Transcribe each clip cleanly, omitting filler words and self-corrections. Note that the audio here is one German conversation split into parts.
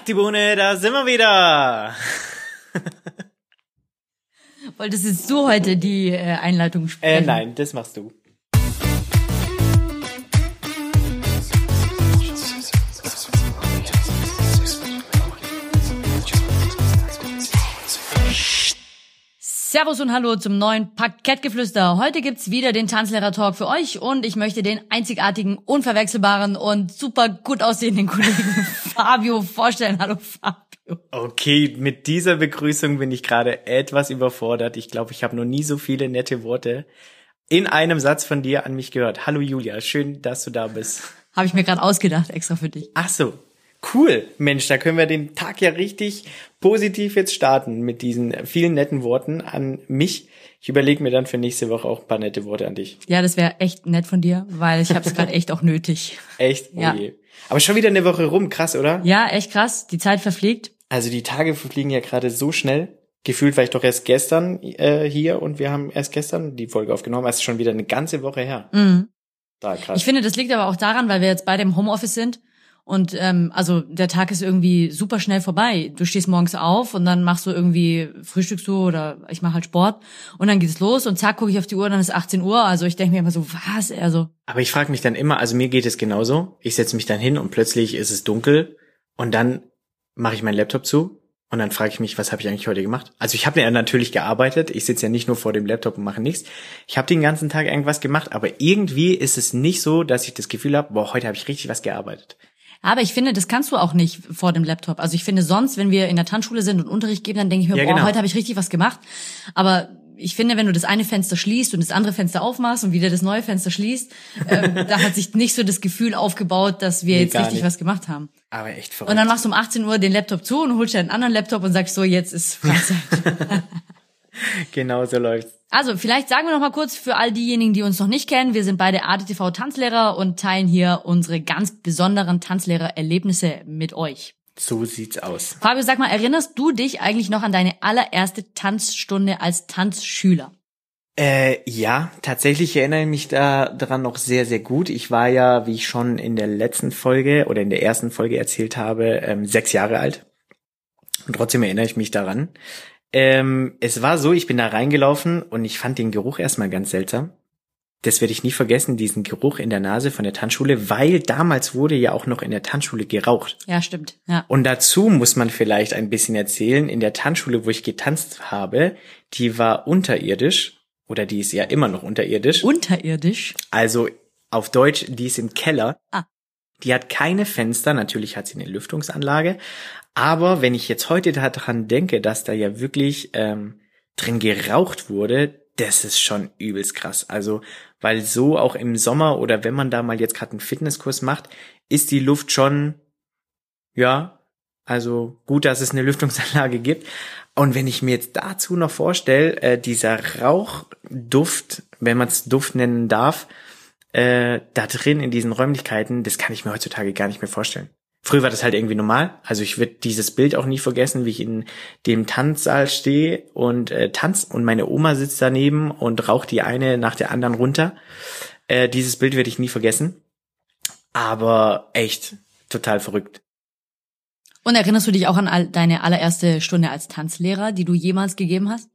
die Bohne, da sind wir wieder. Wolltest jetzt du heute die Einleitung sprechen? Nein, das machst du. Servus und Hallo zum neuen Parkettgeflüster. Heute gibt's wieder den Tanzlehrer-Talk für euch und ich möchte den einzigartigen, unverwechselbaren und super gut aussehenden Kollegen Fabio vorstellen. Hallo Fabio. Okay, mit dieser Begrüßung bin ich gerade etwas überfordert. Ich glaube, ich habe noch nie so viele nette Worte in einem Satz von dir an mich gehört. Hallo Julia, schön, dass du da bist. Habe ich mir gerade ausgedacht, extra für dich. Ach so. Cool, Mensch, da können wir den Tag ja richtig positiv jetzt starten mit diesen vielen netten Worten an mich. Ich überlege mir dann für nächste Woche auch ein paar nette Worte an dich. Ja, das wäre echt nett von dir, weil ich habe es gerade echt auch nötig. Echt? Ja. Okay. Aber schon wieder eine Woche rum, krass, oder? Ja, echt krass, die Zeit verfliegt. Also die Tage verfliegen ja gerade so schnell. Gefühlt war ich doch erst gestern hier und wir haben erst gestern die Folge aufgenommen. Also schon wieder eine ganze Woche her. Mhm. Da, krass. Ich finde, das liegt aber auch daran, weil wir jetzt beide im Homeoffice sind. Und also der Tag ist irgendwie super schnell vorbei. Du stehst morgens auf und dann machst du irgendwie, frühstückst du oder ich mache halt Sport und dann geht es los und zack, gucke ich auf die Uhr, dann ist 18 Uhr. Also ich denke mir immer so, was? Also. Aber ich frage mich dann immer, also mir geht es genauso. Ich setze mich dann hin und plötzlich ist es dunkel und dann mache ich meinen Laptop zu und dann frage ich mich, was habe ich eigentlich heute gemacht? Also ich habe ja natürlich gearbeitet. Ich sitze ja nicht nur vor dem Laptop und mache nichts. Ich habe den ganzen Tag irgendwas gemacht, aber irgendwie ist es nicht so, dass ich das Gefühl habe, boah, heute habe ich richtig was gearbeitet. Aber ich finde, das kannst du auch nicht vor dem Laptop. Also ich finde sonst, wenn wir in der Tanzschule sind und Unterricht geben, dann denke ich mir, Ja, genau. heute habe ich richtig was gemacht. Aber ich finde, wenn du das eine Fenster schließt und das andere Fenster aufmachst und wieder das neue Fenster schließt, da hat sich nicht so das Gefühl aufgebaut, dass wir Nee, jetzt gar richtig nicht. was gemacht haben. Aber echt verrückt. Und dann machst du um 18 Uhr den Laptop zu und holst dir einen anderen Laptop und sagst so, jetzt ist Freizeit. Genau so läuft's. Also, vielleicht sagen wir noch mal kurz für all diejenigen, die uns noch nicht kennen. Wir sind beide ADTV-Tanzlehrer und teilen hier unsere ganz besonderen Tanzlehrererlebnisse mit euch. So sieht's aus. Fabio, sag mal, erinnerst du dich eigentlich noch an deine allererste Tanzstunde als Tanzschüler? Ja, tatsächlich erinnere ich mich daran noch sehr, sehr gut. Ich war ja, wie ich schon in der letzten Folge oder in der ersten Folge erzählt habe, 6 Jahre alt. Und trotzdem erinnere ich mich daran. Es war so, ich bin da reingelaufen und ich fand den Geruch erstmal ganz seltsam. Das werde ich nie vergessen, diesen Geruch in der Nase von der Tanzschule, weil damals wurde ja auch noch in der Tanzschule geraucht. Ja, stimmt. Ja. Und dazu muss man vielleicht ein bisschen erzählen, in der Tanzschule, wo ich getanzt habe, die war unterirdisch, oder die ist ja immer noch unterirdisch. Unterirdisch? Also auf Deutsch, die ist im Keller. Ah. Die hat keine Fenster, natürlich hat sie eine Lüftungsanlage, aber wenn ich jetzt heute daran denke, dass da ja wirklich drin geraucht wurde, das ist schon übelst krass. Also, weil so auch im Sommer oder wenn man da mal jetzt gerade einen Fitnesskurs macht, ist die Luft schon, ja, also gut, dass es eine Lüftungsanlage gibt. Und wenn ich mir jetzt dazu noch vorstelle, dieser Rauchduft, wenn man es Duft nennen darf, da drin in diesen Räumlichkeiten, das kann ich mir heutzutage gar nicht mehr vorstellen. Früher war das halt irgendwie normal. Also ich würde dieses Bild auch nie vergessen, wie ich in dem Tanzsaal stehe und tanze und meine Oma sitzt daneben und raucht die eine nach der anderen runter. Dieses Bild werde ich nie vergessen. Aber echt total verrückt. Und erinnerst du dich auch an deine allererste Stunde als Tanzlehrer, die du jemals gegeben hast?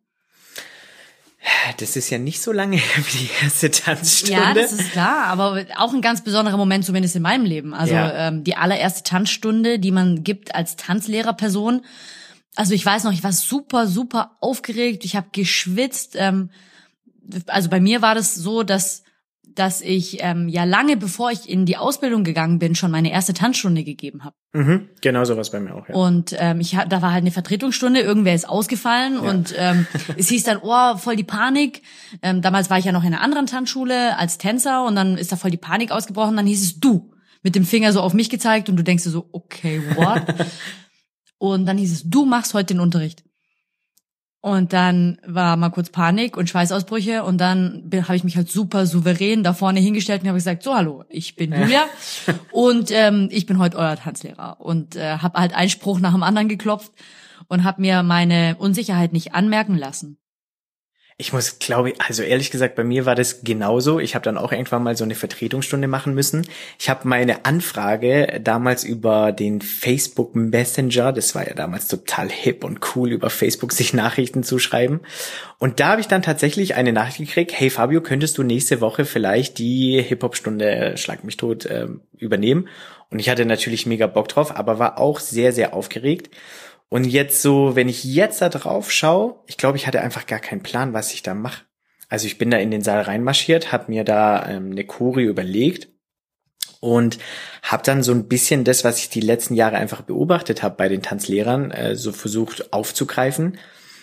Das ist ja nicht so lange her wie die erste Tanzstunde. Ja, das ist klar, aber auch ein ganz besonderer Moment, zumindest in meinem Leben. Also Ja. Die allererste Tanzstunde, die man gibt als Tanzlehrerperson. Also ich weiß noch, ich war super, super aufgeregt, ich habe geschwitzt. Also bei mir war das so, dass ich ja lange bevor ich in die Ausbildung gegangen bin, schon meine erste Tanzstunde gegeben habe. Mhm, genau sowas bei mir auch, ja. Und da war halt eine Vertretungsstunde, irgendwer ist ausgefallen und es hieß dann, oh, voll die Panik. Damals war ich ja noch in einer anderen Tanzschule als Tänzer und dann ist da voll die Panik ausgebrochen. Dann hieß es du, mit dem Finger so auf mich gezeigt und du denkst dir so, okay, what? Und dann hieß es, du machst heute den Unterricht. Und dann war mal kurz Panik und Schweißausbrüche und dann habe ich mich halt super souverän da vorne hingestellt und habe gesagt, so hallo, ich bin Julia und ich bin heute euer Tanzlehrer und habe halt einen Spruch nach dem anderen geklopft und habe mir meine Unsicherheit nicht anmerken lassen. Ich muss, glaube ich, also ehrlich gesagt, bei mir war das genauso. Ich habe dann auch irgendwann mal so eine Vertretungsstunde machen müssen. Ich habe meine Anfrage damals über den Facebook Messenger, das war ja damals total hip und cool, über Facebook sich Nachrichten zu schreiben. Und da habe ich dann tatsächlich eine Nachricht gekriegt, hey Fabio, könntest du nächste Woche vielleicht die Hip-Hop-Stunde Schlag mich tot übernehmen? Und ich hatte natürlich mega Bock drauf, aber war auch sehr, sehr aufgeregt. Und jetzt so, wenn ich jetzt da drauf schaue, ich glaube, ich hatte einfach gar keinen Plan, was ich da mache. Also ich bin da in den Saal reinmarschiert, habe mir da eine Choreo überlegt und habe dann so ein bisschen das, was ich die letzten Jahre einfach beobachtet habe bei den Tanzlehrern, so versucht aufzugreifen.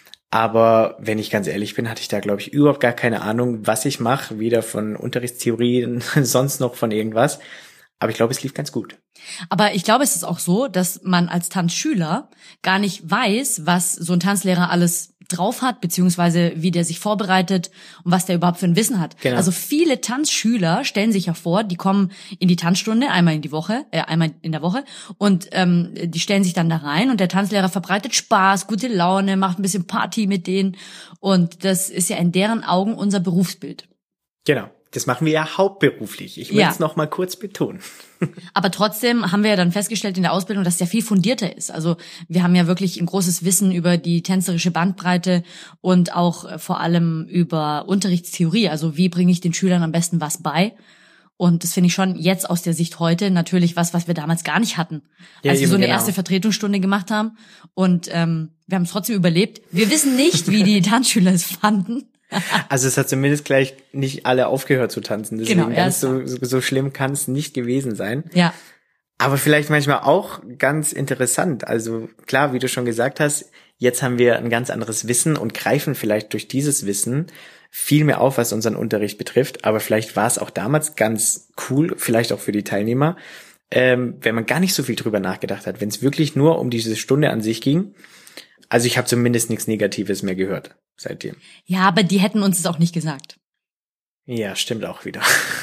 Aber wenn ich ganz ehrlich bin, hatte ich da, glaube ich, überhaupt gar keine Ahnung, was ich mache, weder von Unterrichtstheorien, sonst noch von irgendwas. Aber ich glaube, es lief ganz gut. Aber ich glaube, es ist auch so, dass man als Tanzschüler gar nicht weiß, was so ein Tanzlehrer alles drauf hat, beziehungsweise wie der sich vorbereitet und was der überhaupt für ein Wissen hat. Genau. Also viele Tanzschüler stellen sich ja vor, die kommen in die Tanzstunde einmal in der Woche und die stellen sich dann da rein und der Tanzlehrer verbreitet Spaß, gute Laune, macht ein bisschen Party mit denen und das ist ja in deren Augen unser Berufsbild. Genau. Das machen wir ja hauptberuflich. Ich will es noch mal kurz betonen. Aber trotzdem haben wir ja dann festgestellt in der Ausbildung, dass es ja viel fundierter ist. Also wir haben ja wirklich ein großes Wissen über die tänzerische Bandbreite und auch vor allem über Unterrichtstheorie. Also wie bringe ich den Schülern am besten was bei? Und das finde ich schon jetzt aus der Sicht heute natürlich was wir damals gar nicht hatten. Ja, als wir so eine genau. erste Vertretungsstunde gemacht haben. Und wir haben es trotzdem überlebt. Wir wissen nicht, wie die Tanzschüler es fanden. Also es hat zumindest gleich nicht alle aufgehört zu tanzen. Deswegen Genau, ganz so schlimm kann es nicht gewesen sein. Ja. Aber vielleicht manchmal auch ganz interessant. Also klar, wie du schon gesagt hast, jetzt haben wir ein ganz anderes Wissen und greifen vielleicht durch dieses Wissen viel mehr auf, was unseren Unterricht betrifft. Aber vielleicht war es auch damals ganz cool, vielleicht auch für die Teilnehmer, wenn man gar nicht so viel drüber nachgedacht hat, wenn es wirklich nur um diese Stunde an sich ging. Also ich habe zumindest nichts Negatives mehr gehört seitdem. Ja, aber die hätten uns es auch nicht gesagt. Ja, stimmt auch wieder.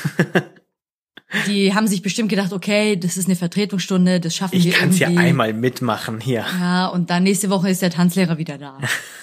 Die haben sich bestimmt gedacht, okay, das ist eine Vertretungsstunde, das schaffen wir irgendwie. Ich kann es ja einmal mitmachen hier. Ja, und dann nächste Woche ist der Tanzlehrer wieder da.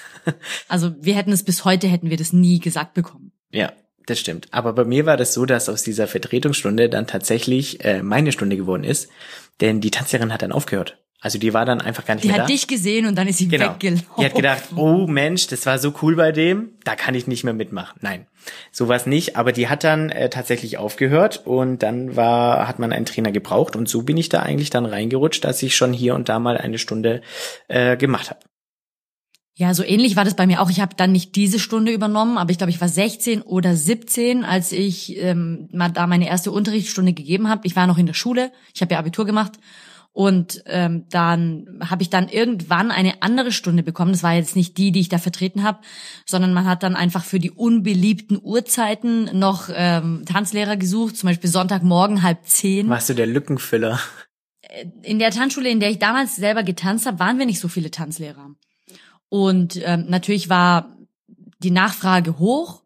Also bis heute hätten wir das nie gesagt bekommen. Ja, das stimmt. Aber bei mir war das so, dass aus dieser Vertretungsstunde dann tatsächlich meine Stunde geworden ist, denn die Tanzlehrerin hat dann aufgehört. Also die war dann einfach gar nicht mehr da. Die hat dich gesehen und dann ist sie weggelaufen. Die hat gedacht, oh Mensch, das war so cool bei dem, da kann ich nicht mehr mitmachen. Nein, sowas nicht. Aber die hat dann tatsächlich aufgehört und dann hat man einen Trainer gebraucht und so bin ich da eigentlich dann reingerutscht, dass ich schon hier und da mal eine Stunde gemacht habe. Ja, so ähnlich war das bei mir auch. Ich habe dann nicht diese Stunde übernommen, aber ich glaube, ich war 16 oder 17, als ich mal da meine erste Unterrichtsstunde gegeben habe. Ich war noch in der Schule, ich habe ja Abitur gemacht. Und dann habe ich dann irgendwann eine andere Stunde bekommen. Das war jetzt nicht die ich da vertreten habe, sondern man hat dann einfach für die unbeliebten Uhrzeiten noch Tanzlehrer gesucht, zum Beispiel Sonntagmorgen 9:30. Warst du der Lückenfüller? In der Tanzschule, in der ich damals selber getanzt habe, waren wir nicht so viele Tanzlehrer. Und natürlich war die Nachfrage hoch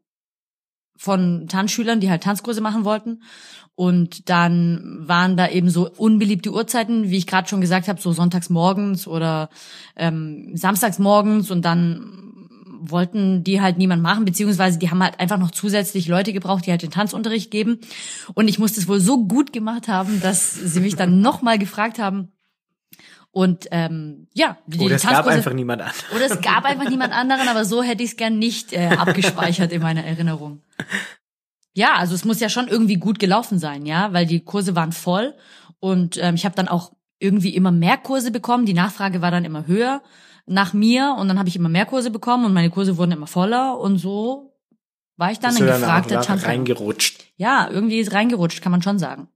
von Tanzschülern, die halt Tanzkurse machen wollten. Und dann waren da eben so unbeliebte Uhrzeiten, wie ich gerade schon gesagt habe, so sonntags morgens oder samstags morgens. Und dann wollten die halt niemand machen, beziehungsweise die haben halt einfach noch zusätzlich Leute gebraucht, die halt den Tanzunterricht geben. Und ich musste es wohl so gut gemacht haben, dass sie mich dann nochmal gefragt haben. Und oder es gab einfach niemand anderen. Oder es gab einfach niemand anderen, aber so hätte ich es gern nicht abgespeichert in meiner Erinnerung. Ja, also es muss ja schon irgendwie gut gelaufen sein, ja, weil die Kurse waren voll und ich habe dann auch irgendwie immer mehr Kurse bekommen. Die Nachfrage war dann immer höher nach mir und dann habe ich immer mehr Kurse bekommen und meine Kurse wurden immer voller und so war ich dann ein gefragter Tanzlehrer. Reingerutscht. Ja, irgendwie ist reingerutscht, kann man schon sagen.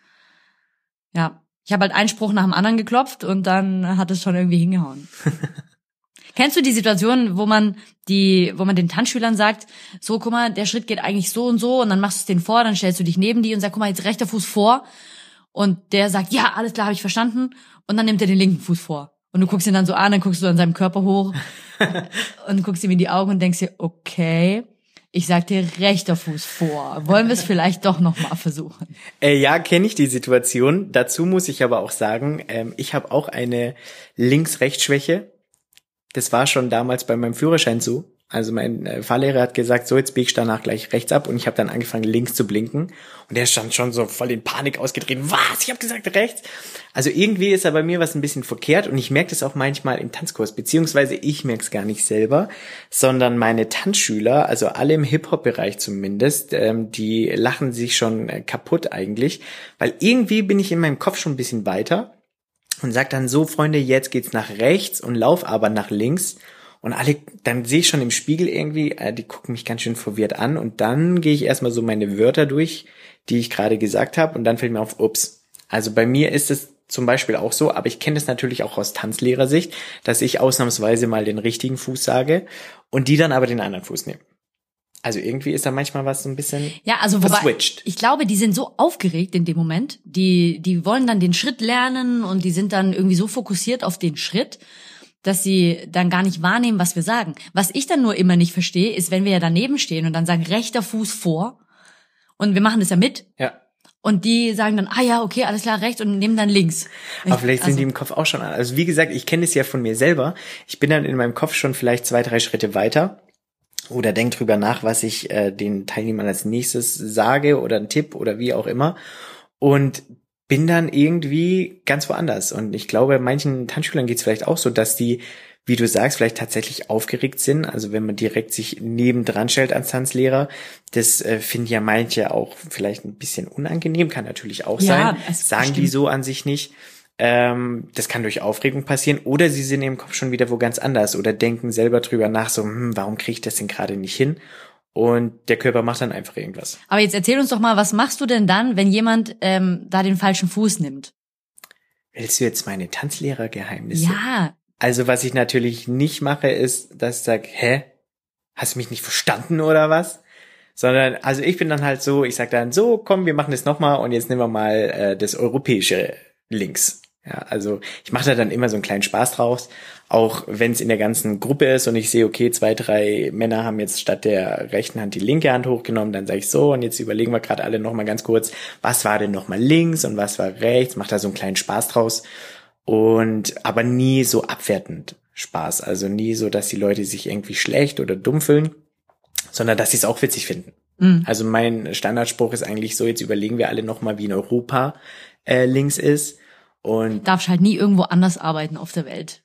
Ja, ich habe halt einen Spruch nach dem anderen geklopft und dann hat es schon irgendwie hingehauen. Kennst du die Situation, wo man den Tanzschülern sagt, so, guck mal, der Schritt geht eigentlich so und dann machst du es denen vor, dann stellst du dich neben die und sagst, guck mal, jetzt rechter Fuß vor. Und der sagt, ja, alles klar, habe ich verstanden. Und dann nimmt er den linken Fuß vor. Und du guckst ihn dann so an, dann guckst du an seinem Körper hoch und guckst ihm in die Augen und denkst dir, okay, ich sag dir rechter Fuß vor. Wollen wir es vielleicht doch nochmal versuchen? Ja, kenne ich die Situation. Dazu muss ich aber auch sagen, ich habe auch eine Links-Rechts-Schwäche. Das war schon damals bei meinem Führerschein so. Also mein Fahrlehrer hat gesagt, so jetzt bieg ich danach gleich rechts ab und ich habe dann angefangen links zu blinken und der stand schon so voll in Panik ausgedreht. Was? Ich habe gesagt rechts. Also irgendwie ist da bei mir was ein bisschen verkehrt und ich merke das auch manchmal im Tanzkurs, beziehungsweise ich merke es gar nicht selber, sondern meine Tanzschüler, also alle im Hip-Hop-Bereich zumindest, die lachen sich schon kaputt eigentlich, weil irgendwie bin ich in meinem Kopf schon ein bisschen weiter und sag dann so, Freunde, jetzt geht's nach rechts und lauf aber nach links. Und alle, dann sehe ich schon im Spiegel irgendwie, die gucken mich ganz schön verwirrt an und dann gehe ich erstmal so meine Wörter durch, die ich gerade gesagt habe und dann fällt mir auf, ups. Also bei mir ist es zum Beispiel auch so, aber ich kenne das natürlich auch aus Tanzlehrersicht, dass ich ausnahmsweise mal den richtigen Fuß sage und die dann aber den anderen Fuß nehmen. Also irgendwie ist da manchmal was so ein bisschen verswitcht. Ich glaube, die sind so aufgeregt in dem Moment, die wollen dann den Schritt lernen und die sind dann irgendwie so fokussiert auf den Schritt, dass sie dann gar nicht wahrnehmen, was wir sagen. Was ich dann nur immer nicht verstehe, ist, wenn wir ja daneben stehen und dann sagen, rechter Fuß vor und wir machen das ja mit. Ja. Und die sagen dann, ja, okay, alles klar, rechts und nehmen dann links. Aber vielleicht sind die im Kopf auch schon an. Also wie gesagt, ich kenne es ja von mir selber. Ich bin dann in meinem Kopf schon vielleicht 2, 3 Schritte weiter oder denke drüber nach, was ich den Teilnehmern als nächstes sage oder einen Tipp oder wie auch immer. Und bin dann irgendwie ganz woanders. Und ich glaube, manchen Tanzschülern geht es vielleicht auch so, dass die, wie du sagst, vielleicht tatsächlich aufgeregt sind. Also wenn man direkt sich nebendran stellt als Tanzlehrer, das finden ja manche auch vielleicht ein bisschen unangenehm, kann natürlich auch sein. Sagen bestimmt. Die so an sich nicht. Das kann durch Aufregung passieren. Oder sie sind im Kopf schon wieder wo ganz anders oder denken selber drüber nach, so, warum kriege ich das denn gerade nicht hin? Und der Körper macht dann einfach irgendwas. Aber jetzt erzähl uns doch mal, was machst du denn dann, wenn jemand da den falschen Fuß nimmt? Willst du jetzt meine Tanzlehrergeheimnisse? Ja. Also was ich natürlich nicht mache, ist, dass ich sage, hast du mich nicht verstanden oder was? Sondern, also ich bin dann halt so, ich sag dann so, komm, wir machen das nochmal und jetzt nehmen wir mal das europäische links. Ja, also ich mache da dann immer so einen kleinen Spaß draus, auch wenn es in der ganzen Gruppe ist und ich sehe, okay, 2, 3 Männer haben jetzt statt der rechten Hand die linke Hand hochgenommen, dann sage ich so und jetzt überlegen wir gerade alle nochmal ganz kurz, was war denn nochmal links und was war rechts, mache da so einen kleinen Spaß draus und aber nie so abwertend Spaß, also nie so, dass die Leute sich irgendwie schlecht oder dumm fühlen, sondern dass sie es auch witzig finden. Mhm. Also mein Standardspruch ist eigentlich so, jetzt überlegen wir alle nochmal, wie in Europa links ist. Und darfst halt nie irgendwo anders arbeiten auf der Welt.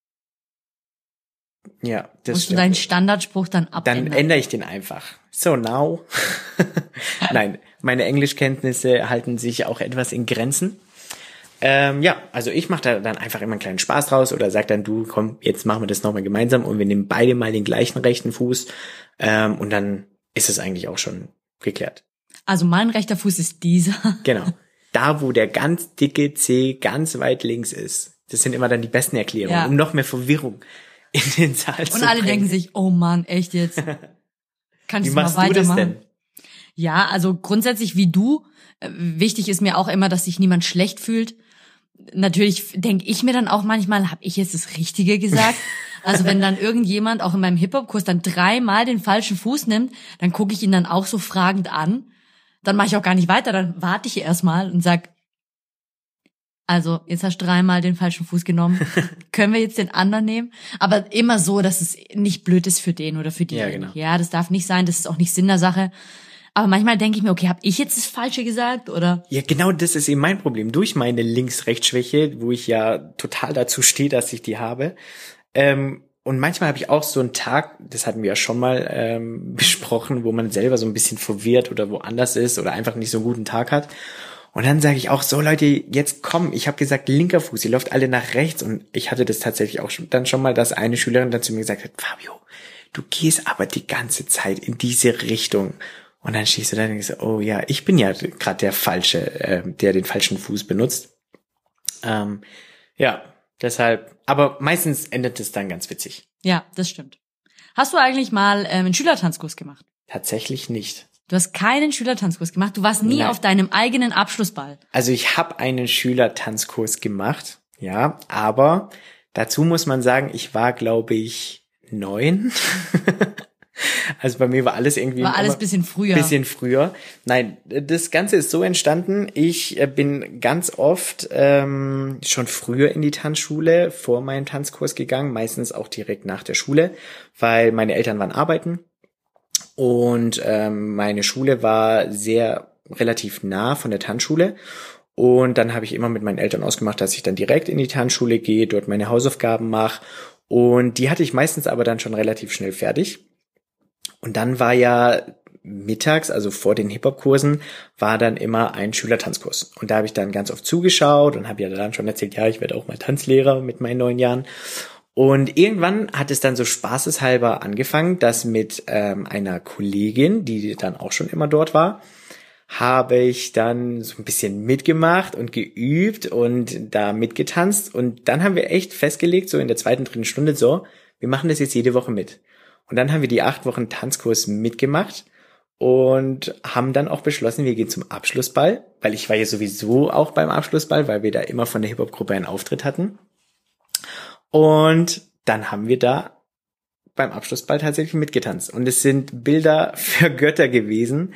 Ja, das musst du deinen Standardspruch dann abändern. Dann ändere ich den einfach. So now. Nein, meine Englischkenntnisse halten sich auch etwas in Grenzen. Also ich mache da dann einfach immer einen kleinen Spaß draus oder sag dann, du, komm, jetzt machen wir das nochmal gemeinsam und wir nehmen beide mal den gleichen rechten Fuß und dann ist es eigentlich auch schon geklärt. Also mein rechter Fuß ist dieser. Genau. Da, wo der ganz dicke Zeh ganz weit links ist. Das sind immer dann die besten Erklärungen, um noch mehr Verwirrung in den Saal zu bringen. Und alle denken sich, oh Mann, echt jetzt? Kannst du mal weitermachen? Wie machst du das denn? Ja, also grundsätzlich wie du. Wichtig ist mir auch immer, dass sich niemand schlecht fühlt. Natürlich denke ich mir dann auch manchmal, habe ich jetzt das Richtige gesagt? Also wenn dann irgendjemand auch in meinem Hip-Hop-Kurs dann 3-mal den falschen Fuß nimmt, dann gucke ich ihn dann auch so fragend an. Dann mache ich auch gar nicht weiter, dann warte ich erstmal und sag, also jetzt hast du 3-mal den falschen Fuß genommen, können wir jetzt den anderen nehmen? Aber immer so, dass es nicht blöd ist für den oder für die. Ja, genau. Ja, das darf nicht sein, das ist auch nicht Sinn der Sache. Aber manchmal denke ich mir, okay, habe ich jetzt das Falsche gesagt, oder? Ja, genau das ist eben mein Problem. Durch meine Links-Rechts-Schwäche, wo ich ja total dazu stehe, dass ich die habe. Und manchmal habe ich auch so einen Tag, das hatten wir ja schon mal besprochen, wo man selber so ein bisschen verwirrt oder woanders ist oder einfach nicht so einen guten Tag hat. Und dann sage ich auch so, Leute, jetzt komm, ich habe gesagt, linker Fuß, ihr läuft alle nach rechts. Und ich hatte das tatsächlich auch dann schon mal, dass eine Schülerin dann zu mir gesagt hat, Fabio, du gehst aber die ganze Zeit in diese Richtung. Und dann stehst du da und denkst, oh ja, ich bin ja gerade der Falsche, der den falschen Fuß benutzt. Ja, deshalb, aber meistens endet es dann ganz witzig. Ja, das stimmt. Hast du eigentlich mal einen Schülertanzkurs gemacht? Tatsächlich nicht. Du hast keinen Schülertanzkurs gemacht? Du warst nie auf deinem eigenen Abschlussball? Also ich habe einen Schülertanzkurs gemacht, ja, aber dazu muss man sagen, ich war, glaube ich, 9. Also bei mir war alles irgendwie War alles bisschen früher. Bisschen früher. Nein, das Ganze ist so entstanden. Ich bin ganz oft schon früher in die Tanzschule vor meinem Tanzkurs gegangen, meistens auch direkt nach der Schule, weil meine Eltern waren arbeiten und meine Schule war relativ nah von der Tanzschule. Und dann habe ich immer mit meinen Eltern ausgemacht, dass ich dann direkt in die Tanzschule gehe, dort meine Hausaufgaben mache. Und die hatte ich meistens aber dann schon relativ schnell fertig. Und dann war ja mittags, also vor den Hip-Hop-Kursen, war dann immer ein Schülertanzkurs. Und da habe ich dann ganz oft zugeschaut und habe ja dann schon erzählt, ja, ich werde auch mal Tanzlehrer mit meinen 9 Jahren. Und irgendwann hat es dann so spaßeshalber angefangen, dass mit einer Kollegin, die dann auch schon immer dort war, habe ich dann so ein bisschen mitgemacht und geübt und da mitgetanzt. Und dann haben wir echt festgelegt, so in der 2., 3. Stunde so, wir machen das jetzt jede Woche mit. Und dann haben wir die 8 Wochen Tanzkurs mitgemacht und haben dann auch beschlossen, wir gehen zum Abschlussball, weil ich war ja sowieso auch beim Abschlussball, weil wir da immer von der Hip-Hop-Gruppe einen Auftritt hatten. Und dann haben wir da beim Abschlussball tatsächlich mitgetanzt. Und es sind Bilder für Götter gewesen,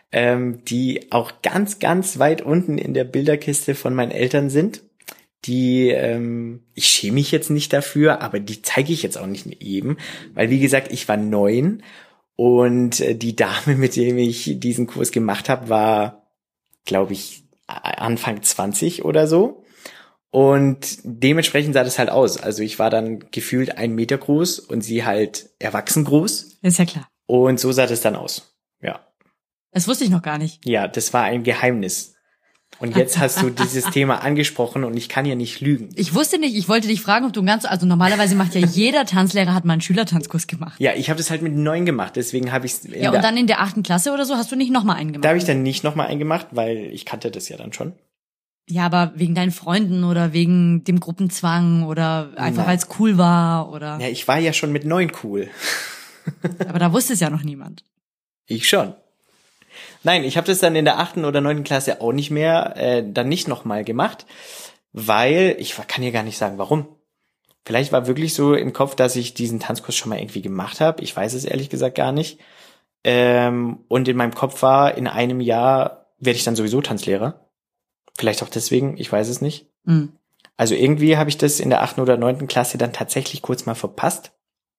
die auch ganz, ganz weit unten in der Bilderkiste von meinen Eltern sind. Die, ich schäme mich jetzt nicht dafür, aber die zeige ich jetzt auch nicht eben, weil wie gesagt, ich war 9 und die Dame, mit dem ich diesen Kurs gemacht habe, war, glaube ich, Anfang 20 oder so. Und dementsprechend sah das halt aus. Also ich war dann gefühlt 1 Meter groß und sie halt erwachsen groß. Ist ja klar. Und so sah das dann aus. Ja. Das wusste ich noch gar nicht. Ja, das war ein Geheimnis. Und jetzt hast du dieses Thema angesprochen und ich kann ja nicht lügen. Ich wusste nicht, ich wollte dich fragen, ob du also normalerweise macht ja jeder Tanzlehrer hat mal einen Schülertanzkurs gemacht. Ja, ich habe das halt mit 9 gemacht, deswegen habe ich es. Ja, und dann in der 8. Klasse oder so hast du nicht nochmal einen gemacht? Da habe ich dann nicht nochmal einen gemacht, weil ich kannte das ja dann schon. Ja, aber wegen deinen Freunden oder wegen dem Gruppenzwang oder einfach weil es cool war oder. Ja, ich war ja schon mit 9 cool. Aber da wusste es ja noch niemand. Ich schon. Nein, ich habe das dann in der 8. oder 9. Klasse auch nicht mehr, dann nicht nochmal gemacht, weil kann ja gar nicht sagen, warum. Vielleicht war wirklich so im Kopf, dass ich diesen Tanzkurs schon mal irgendwie gemacht habe. Ich weiß es ehrlich gesagt gar nicht. Und in meinem Kopf war, in einem Jahr werde ich dann sowieso Tanzlehrer. Vielleicht auch deswegen, ich weiß es nicht. Mhm. Also irgendwie habe ich das in der 8. oder 9. Klasse dann tatsächlich kurz mal verpasst.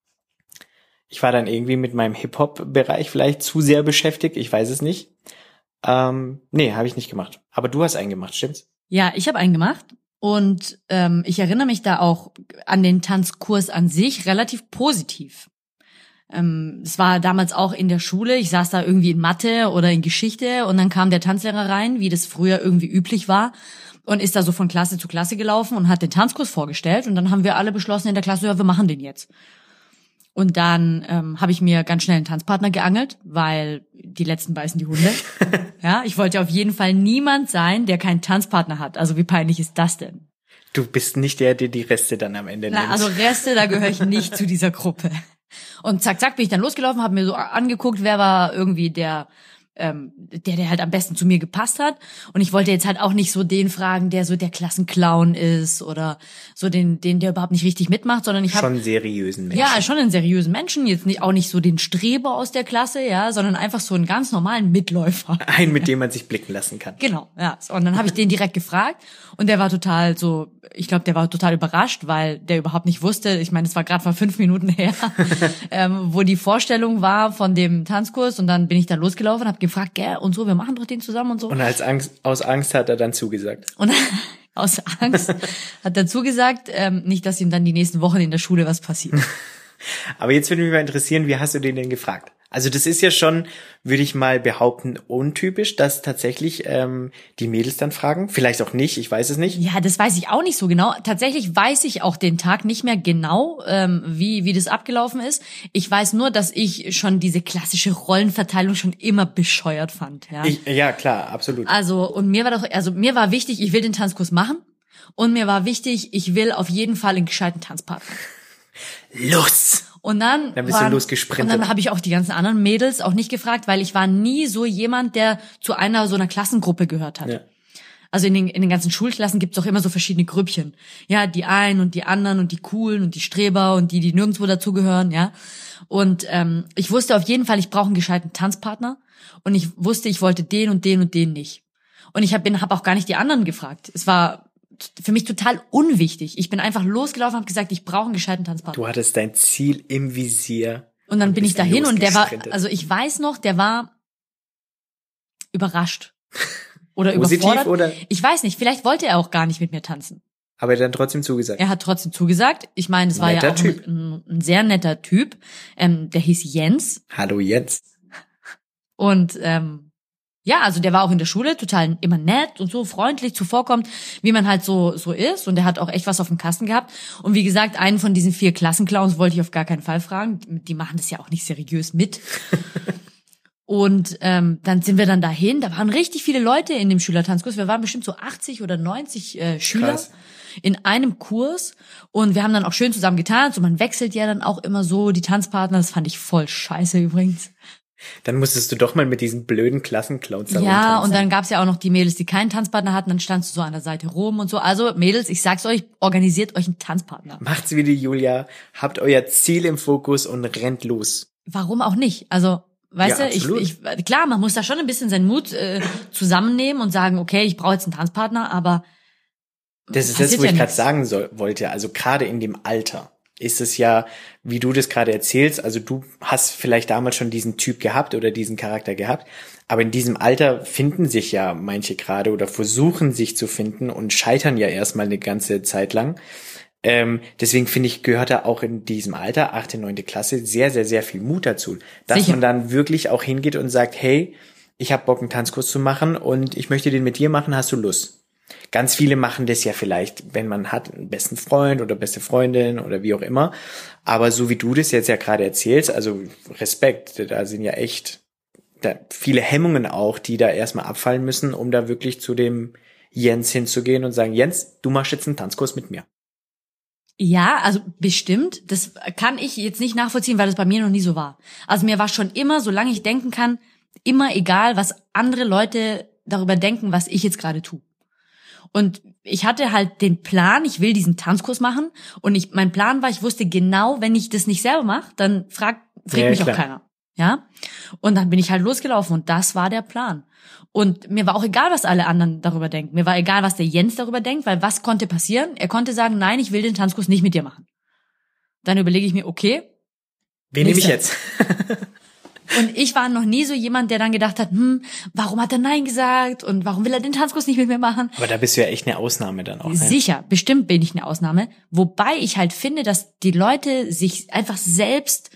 Ich war dann irgendwie mit meinem Hip-Hop-Bereich vielleicht zu sehr beschäftigt, ich weiß es nicht. Nee, habe ich nicht gemacht. Aber du hast einen gemacht, stimmt's? Ja, ich habe einen gemacht und ich erinnere mich da auch an den Tanzkurs an sich relativ positiv. Es war damals auch in der Schule, ich saß da irgendwie in Mathe oder in Geschichte und dann kam der Tanzlehrer rein, wie das früher irgendwie üblich war und ist da so von Klasse zu Klasse gelaufen und hat den Tanzkurs vorgestellt und dann haben wir alle beschlossen in der Klasse, ja, wir machen den jetzt. Und dann habe ich mir ganz schnell einen Tanzpartner geangelt, weil die Letzten beißen die Hunde. Ja, ich wollte auf jeden Fall niemand sein, der keinen Tanzpartner hat. Also wie peinlich ist das denn? Du bist nicht der die Reste dann am Ende nimmt. Also Reste, da gehöre ich nicht zu dieser Gruppe. Und zack, zack bin ich dann losgelaufen, habe mir so angeguckt, wer war irgendwie der halt am besten zu mir gepasst hat. Und ich wollte jetzt halt auch nicht so den fragen, der so der Klassenclown ist oder so den der überhaupt nicht richtig mitmacht, sondern ich habe schon einen seriösen Menschen. Ja, schon einen seriösen Menschen, jetzt auch nicht so den Streber aus der Klasse, ja, sondern einfach so einen ganz normalen Mitläufer. Einen, mit dem man sich blicken lassen kann. Genau, ja. Und dann habe ich den direkt gefragt und der war total so, ich glaube, der war total überrascht, weil der überhaupt nicht wusste, ich meine, es war gerade mal 5 Minuten her, wo die Vorstellung war von dem Tanzkurs und dann bin ich da losgelaufen und habe gefragt, gell, und so, wir machen doch den zusammen und so. Und aus Angst hat er dann zugesagt. Und aus Angst hat er zugesagt, nicht, dass ihm dann die nächsten Wochen in der Schule was passiert. Aber jetzt würde mich mal interessieren, wie hast du den denn gefragt? Also das ist ja schon, würde ich mal behaupten, untypisch, dass tatsächlich die Mädels dann fragen. Vielleicht auch nicht, ich weiß es nicht. Ja, das weiß ich auch nicht so genau. Tatsächlich weiß ich auch den Tag nicht mehr genau, wie das abgelaufen ist. Ich weiß nur, dass ich schon diese klassische Rollenverteilung schon immer bescheuert fand. Ja, ja klar, absolut. Also mir war wichtig, ich will den Tanzkurs machen. Und mir war wichtig, ich will auf jeden Fall einen gescheiten Tanzpartner. Los! Und dann bist du losgesprintet. Und dann habe ich auch die ganzen anderen Mädels auch nicht gefragt, weil ich war nie so jemand, der zu einer so einer Klassengruppe gehört hat. Ja. Also in den ganzen Schulklassen gibt's auch immer so verschiedene Grüppchen. Ja, die einen und die anderen und die Coolen und die Streber und die nirgendwo dazugehören, ja. Und ich wusste auf jeden Fall, ich brauche einen gescheiten Tanzpartner. Und ich wusste, ich wollte den und den und den nicht. Und ich hab auch gar nicht die anderen gefragt. Es war für mich total unwichtig. Ich bin einfach losgelaufen und habe gesagt, ich brauche einen gescheiten Tanzpartner. Du hattest dein Ziel im Visier. Und dann bin ich dahin und der war, also ich weiß noch, der war überrascht. Oder überfordert. Oder? Ich weiß nicht, vielleicht wollte er auch gar nicht mit mir tanzen. Aber er hat dann trotzdem zugesagt. Er hat trotzdem zugesagt. Ich meine, es war ja auch ein sehr netter Typ. Der hieß Jens. Hallo Jens. Und ja, also der war auch in der Schule total immer nett und so freundlich zuvorkommt, wie man halt so ist. Und der hat auch echt was auf dem Kasten gehabt. Und wie gesagt, einen von diesen 4 Klassenclowns wollte ich auf gar keinen Fall fragen. Die machen das ja auch nicht seriös mit. Und dann sind wir dann dahin. Da waren richtig viele Leute in dem Schülertanzkurs. Wir waren bestimmt so 80 oder 90 Schüler. Krass. In einem Kurs. Und wir haben dann auch schön zusammen getanzt. Und man wechselt ja dann auch immer so die Tanzpartner. Das fand ich voll scheiße übrigens. Dann musstest du doch mal mit diesen blöden Klassenclowns da Ja, und dann gab's ja auch noch die Mädels, die keinen Tanzpartner hatten. Dann standst du so an der Seite rum und so. Also Mädels, ich sag's euch, organisiert euch einen Tanzpartner. Macht's wie die Julia. Habt euer Ziel im Fokus und rennt los. Warum auch nicht? Also weißt ja, du, ich klar, man muss da schon ein bisschen seinen Mut zusammennehmen und sagen, okay, ich brauche jetzt einen Tanzpartner, aber das ist das, wo ich gerade sagen wollte. Also gerade in dem Alter ist es ja, wie du das gerade erzählst, also du hast vielleicht damals schon diesen Typ gehabt oder diesen Charakter gehabt, aber in diesem Alter finden sich ja manche gerade oder versuchen sich zu finden und scheitern ja erstmal eine ganze Zeit lang. Deswegen finde ich, gehört da auch in diesem Alter, 8., 9. Klasse, sehr, sehr, sehr viel Mut dazu. Dass Sicher. Man dann wirklich auch hingeht und sagt, hey, ich habe Bock, einen Tanzkurs zu machen und ich möchte den mit dir machen, hast du Lust? Ganz viele machen das ja vielleicht, wenn man hat einen besten Freund oder beste Freundin oder wie auch immer. Aber so wie du das jetzt ja gerade erzählst, also Respekt, da sind ja echt viele Hemmungen auch, die da erstmal abfallen müssen, um da wirklich zu dem Jens hinzugehen und sagen, Jens, du machst jetzt einen Tanzkurs mit mir. Ja, also bestimmt. Das kann ich jetzt nicht nachvollziehen, weil das bei mir noch nie so war. Also mir war schon immer, solange ich denken kann, immer egal, was andere Leute darüber denken, was ich jetzt gerade tue. Und ich hatte halt den Plan, ich will diesen Tanzkurs machen. Und mein Plan war, ich wusste genau, wenn ich das nicht selber mache, dann fragt mich auch keiner. Ja? Und dann bin ich halt losgelaufen und das war der Plan. Und mir war auch egal, was alle anderen darüber denken. Mir war egal, was der Jens darüber denkt, weil was konnte passieren? Er konnte sagen, nein, ich will den Tanzkurs nicht mit dir machen. Dann überlege ich mir, okay. Wen nehme ich jetzt? Und ich war noch nie so jemand, der dann gedacht hat, warum hat er Nein gesagt und warum will er den Tanzkurs nicht mit mir machen? Aber da bist du ja echt eine Ausnahme dann auch. Sicher, bestimmt bin ich eine Ausnahme. Wobei ich halt finde, dass die Leute sich einfach selbst,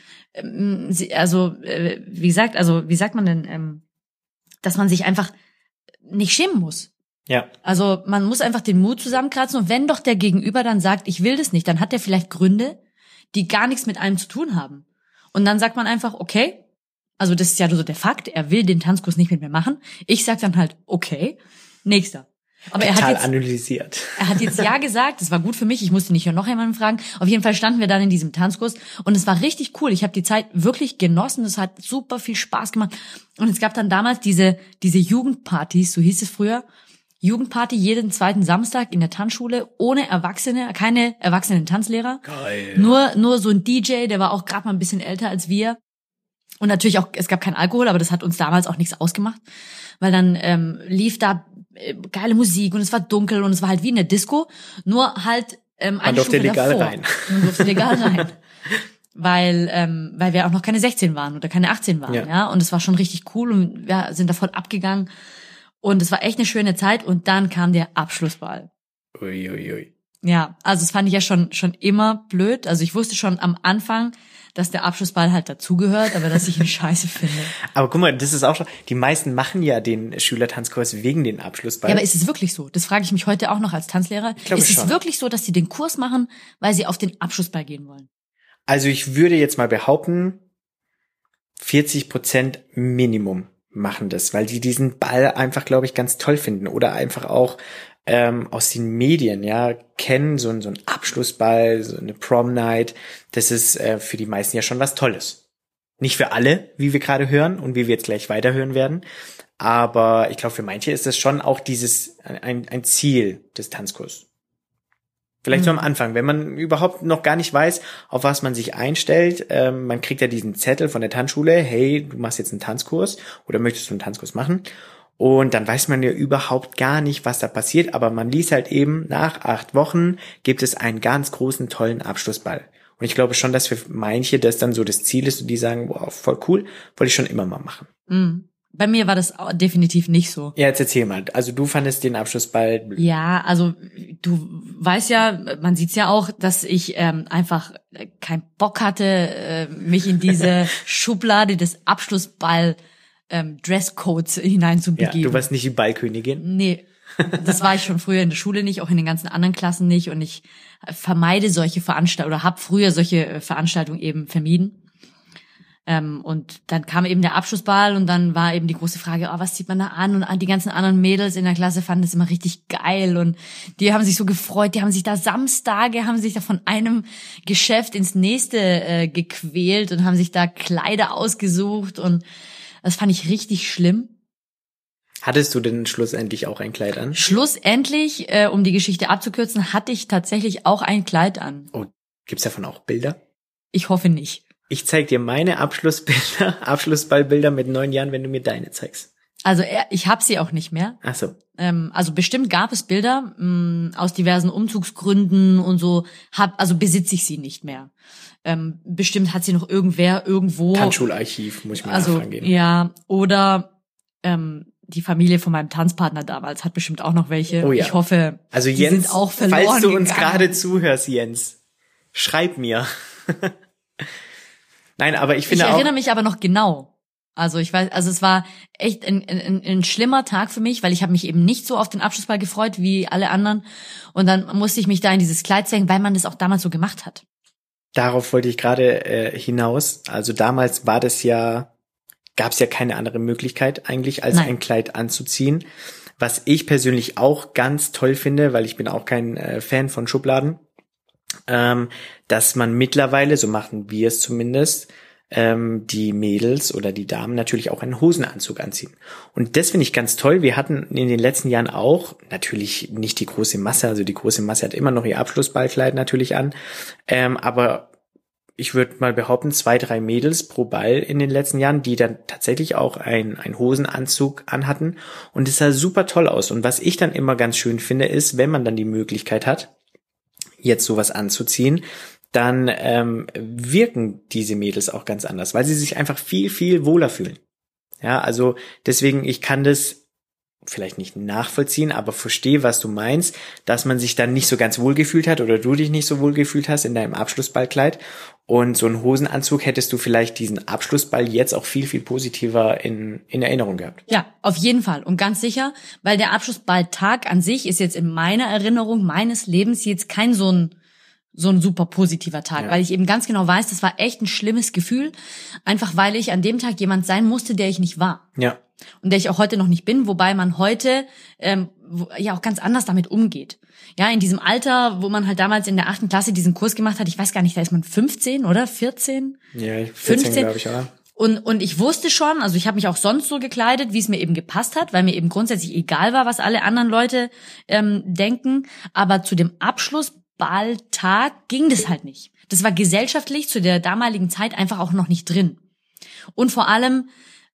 wie sagt man denn, dass man sich einfach nicht schämen muss. Ja. Also man muss einfach den Mut zusammenkratzen und wenn doch der Gegenüber dann sagt, ich will das nicht, dann hat er vielleicht Gründe, die gar nichts mit einem zu tun haben. Und dann sagt man einfach, okay, also das ist ja so der Fakt, er will den Tanzkurs nicht mit mir machen. Ich sag dann halt, okay, nächster. Aber total analysiert. Er hat jetzt ja gesagt, das war gut für mich, ich musste nicht noch jemanden fragen. Auf jeden Fall standen wir dann in diesem Tanzkurs und es war richtig cool. Ich habe die Zeit wirklich genossen, es hat super viel Spaß gemacht. Und es gab dann damals diese Jugendpartys, so hieß es früher, Jugendparty jeden 2. Samstag in der Tanzschule, ohne Erwachsene, keine erwachsenen Tanzlehrer. Geil. Nur so ein DJ, der war auch gerade mal ein bisschen älter als wir. Und natürlich auch, es gab keinen Alkohol, aber das hat uns damals auch nichts ausgemacht, weil dann lief da geile Musik und es war dunkel und es war halt wie in der Disco, nur halt eine Stufe davor. Man durfte legal rein. Weil wir auch noch keine 16 waren oder keine 18 waren, ja. Und es war schon richtig cool und wir sind da voll abgegangen und es war echt eine schöne Zeit und dann kam der Abschlussball. Uiuiui. Ja, also das fand ich ja schon immer blöd. Also ich wusste schon am Anfang, dass der Abschlussball halt dazugehört, aber dass ich ihn scheiße finde. Aber guck mal, das ist auch schon, die meisten machen ja den Schülertanzkurs wegen den Abschlussball. Ja, aber ist es wirklich so? Das frage ich mich heute auch noch als Tanzlehrer. Ich glaube ist es wirklich so, dass sie den Kurs machen, weil sie auf den Abschlussball gehen wollen? Also ich würde jetzt mal behaupten, 40% Minimum machen das, weil die diesen Ball einfach, glaube ich, ganz toll finden oder einfach auch aus den Medien, ja, kennen, so ein Abschlussball, so eine Prom Night, das ist für die meisten ja schon was Tolles. Nicht für alle, wie wir gerade hören und wie wir jetzt gleich weiterhören werden. Aber ich glaube, für manche ist das schon auch ein Ziel des Tanzkurses. Vielleicht so am Anfang, wenn man überhaupt noch gar nicht weiß, auf was man sich einstellt. Man kriegt ja diesen Zettel von der Tanzschule, hey, du machst jetzt einen Tanzkurs oder möchtest du einen Tanzkurs machen? Und dann weiß man ja überhaupt gar nicht, was da passiert, aber man liest halt eben, nach 8 Wochen gibt es einen ganz großen, tollen Abschlussball. Und ich glaube schon, dass für manche das dann so das Ziel ist und die sagen, wow, voll cool, wollte ich schon immer mal machen. Mhm. Bei mir war das definitiv nicht so. Ja, jetzt erzähl mal. Also du fandest den Abschlussball blöd. Ja, also du weißt ja, man sieht's ja auch, dass ich einfach keinen Bock hatte, mich in diese Schublade des Abschlussball Dresscodes hineinzubegeben. Ja, du warst nicht die Ballkönigin? Nee, das war ich schon früher in der Schule nicht, auch in den ganzen anderen Klassen nicht. Und ich vermeide solche Veranstaltungen oder habe früher solche Veranstaltungen eben vermieden. Und dann kam eben der Abschlussball und dann war eben die große Frage, oh, was zieht man da an? Und die ganzen anderen Mädels in der Klasse fanden das immer richtig geil und die haben sich so gefreut, die haben sich da Samstage, haben sich da von einem Geschäft ins nächste gequält und haben sich da Kleider ausgesucht und das fand ich richtig schlimm. Hattest du denn schlussendlich auch ein Kleid an? Schlussendlich, um die Geschichte abzukürzen, hatte ich tatsächlich auch ein Kleid an. Oh, gibt's davon auch Bilder? Ich hoffe nicht. Ich zeig dir meine Abschlussballbilder mit 9 Jahren, wenn du mir deine zeigst. Also ich habe sie auch nicht mehr. Ach so. Also bestimmt gab es Bilder aus diversen Umzugsgründen und so. Also besitze ich sie nicht mehr. Bestimmt hat sie noch irgendwer irgendwo. Tanzschularchiv, muss ich mal nachfragen gehen. Ja, oder die Familie von meinem Tanzpartner damals hat bestimmt auch noch welche. Oh ja. Ich hoffe, also die Jens, sind auch verloren falls du uns gegangen. gerade zuhörst, Jens, schreib mir. Nein, aber ich finde auch. Ich erinnere mich aber noch genau. Also ich weiß, also es war echt ein schlimmer Tag für mich, weil ich habe mich eben nicht so auf den Abschlussball gefreut wie alle anderen. Und dann musste ich mich da in dieses Kleid zwängen, weil man das auch damals so gemacht hat. Darauf wollte ich gerade hinaus. Also damals gab es ja keine andere Möglichkeit eigentlich, als ein Kleid anzuziehen. Was ich persönlich auch ganz toll finde, weil ich bin auch kein Fan von Schubladen, dass man mittlerweile, so machen wir es zumindest, die Mädels oder die Damen natürlich auch einen Hosenanzug anziehen. Und das finde ich ganz toll. Wir hatten in den letzten Jahren auch, natürlich nicht die große Masse, also die große Masse hat immer noch ihr Abschlussballkleid natürlich an, aber ich würde mal behaupten, 2, 3 Mädels pro Ball in den letzten Jahren, die dann tatsächlich auch einen Hosenanzug anhatten. Und es sah super toll aus. Und was ich dann immer ganz schön finde, ist, wenn man dann die Möglichkeit hat, jetzt sowas anzuziehen, dann wirken diese Mädels auch ganz anders, weil sie sich einfach viel, viel wohler fühlen. Ja, also deswegen, ich kann das vielleicht nicht nachvollziehen, aber verstehe, was du meinst, dass man sich dann nicht so ganz wohl gefühlt hat oder du dich nicht so wohl gefühlt hast in deinem Abschlussballkleid. Und so einen Hosenanzug hättest du vielleicht diesen Abschlussball jetzt auch viel, viel positiver in Erinnerung gehabt. Ja, auf jeden Fall und ganz sicher, weil der Abschlussballtag an sich ist jetzt in meiner Erinnerung meines Lebens jetzt kein so ein super positiver Tag, weil ich eben ganz genau weiß, das war echt ein schlimmes Gefühl, einfach weil ich an dem Tag jemand sein musste, der ich nicht war. Ja. Und der ich auch heute noch nicht bin, wobei man heute ja auch ganz anders damit umgeht. Ja, in diesem Alter, wo man halt damals in der 8. Klasse diesen Kurs gemacht hat, ich weiß gar nicht, da ist man 15 oder 14? Ja, 14 glaube ich, oder? Und ich wusste schon, also ich habe mich auch sonst so gekleidet, wie es mir eben gepasst hat, weil mir eben grundsätzlich egal war, was alle anderen Leute denken. Aber zu dem Abschlussballtag ging das halt nicht. Das war gesellschaftlich zu der damaligen Zeit einfach auch noch nicht drin. Und vor allem,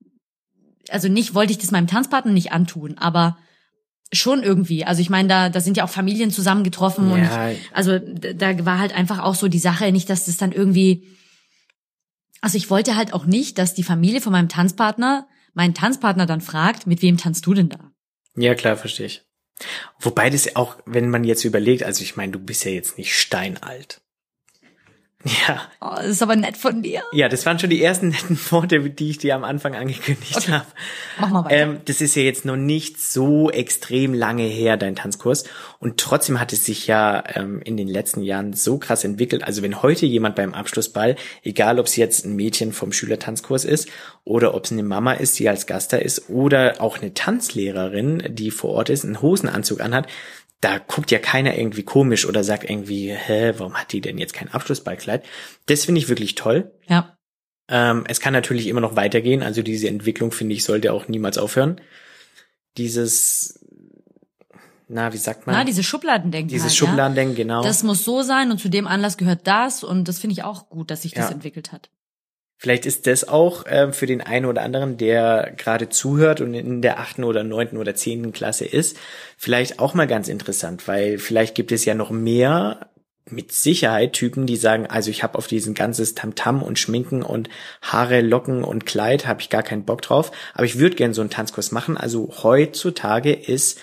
also nicht wollte ich das meinem Tanzpartner nicht antun, aber schon irgendwie. Also ich meine, da sind ja auch Familien zusammengetroffen und also da war halt einfach auch so die Sache, nicht, dass das dann irgendwie. Also ich wollte halt auch nicht, dass die Familie von meinen Tanzpartner dann fragt, mit wem tanzt du denn da? Ja, klar, verstehe ich. Wobei das auch, wenn man jetzt überlegt, also ich meine, du bist ja jetzt nicht steinalt. Ja. Oh, das ist aber nett von dir. Ja, das waren schon die ersten netten Worte, die ich dir am Anfang angekündigt habe. Mach mal weiter. Das ist ja jetzt noch nicht so extrem lange her, dein Tanzkurs. Und trotzdem hat es sich ja in den letzten Jahren so krass entwickelt. Also wenn heute jemand beim Abschlussball, egal ob es jetzt ein Mädchen vom Schülertanzkurs ist oder ob es eine Mama ist, die als Gast da ist oder auch eine Tanzlehrerin, die vor Ort ist, einen Hosenanzug anhat, da guckt ja keiner irgendwie komisch oder sagt irgendwie, warum hat die denn jetzt kein Abschlussballkleid? Das finde ich wirklich toll. Ja. Es kann natürlich immer noch weitergehen, also diese Entwicklung, finde ich, sollte auch niemals aufhören. Dieses, wie sagt man? Dieses Schubladendenken. Dieses Schubladendenken, genau. Das muss so sein und zu dem Anlass gehört das und das finde ich auch gut, dass sich das entwickelt hat. Vielleicht ist das auch für den einen oder anderen, der gerade zuhört und in der 8. oder 9. oder 10. Klasse ist, vielleicht auch mal ganz interessant, weil vielleicht gibt es ja noch mehr mit Sicherheit Typen, die sagen, also ich habe auf diesen ganzes Tamtam und Schminken und Haare, Locken und Kleid habe ich gar keinen Bock drauf, aber ich würde gerne so einen Tanzkurs machen. Also heutzutage ist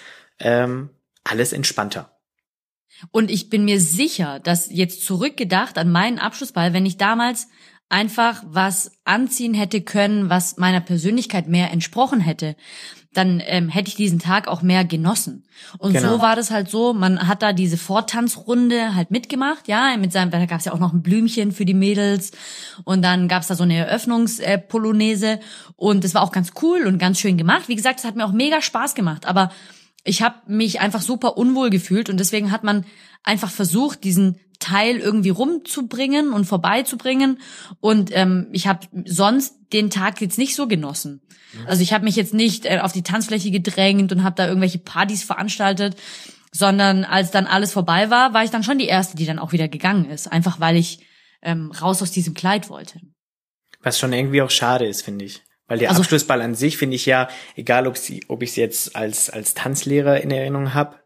alles entspannter. Und ich bin mir sicher, dass jetzt zurückgedacht an meinen Abschlussball, wenn ich damals einfach was anziehen hätte können, was meiner Persönlichkeit mehr entsprochen hätte, dann hätte ich diesen Tag auch mehr genossen. Und so war das halt so, man hat da diese Vortanzrunde halt mitgemacht, ja, da gab es ja auch noch ein Blümchen für die Mädels und dann gab es da so eine Eröffnungspolonaise und das war auch ganz cool und ganz schön gemacht. Wie gesagt, es hat mir auch mega Spaß gemacht, aber ich habe mich einfach super unwohl gefühlt und deswegen hat man einfach versucht, diesen Teil irgendwie rumzubringen und vorbeizubringen und ich habe sonst den Tag jetzt nicht so genossen. Also ich habe mich jetzt nicht auf die Tanzfläche gedrängt und habe da irgendwelche Partys veranstaltet, sondern als dann alles vorbei war, war ich dann schon die Erste, die dann auch wieder gegangen ist, einfach weil ich raus aus diesem Kleid wollte. Was schon irgendwie auch schade ist, finde ich. Weil der Abschlussball an sich finde ich ja, egal ob ich es jetzt als Tanzlehrer in Erinnerung habe,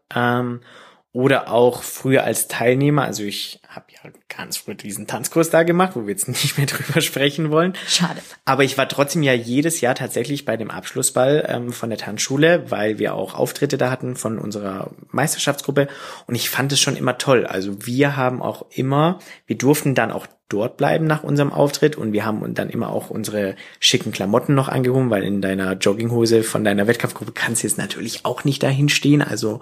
oder auch früher als Teilnehmer, also ich habe ja ganz früh diesen Tanzkurs da gemacht, wo wir jetzt nicht mehr drüber sprechen wollen. Schade. Aber ich war trotzdem ja jedes Jahr tatsächlich bei dem Abschlussball von der Tanzschule, weil wir auch Auftritte da hatten von unserer Meisterschaftsgruppe und ich fand es schon immer toll. Also wir durften dann auch dort bleiben nach unserem Auftritt und wir haben dann immer auch unsere schicken Klamotten noch angehoben, weil in deiner Jogginghose von deiner Wettkampfgruppe kannst du jetzt natürlich auch nicht dahin stehen, also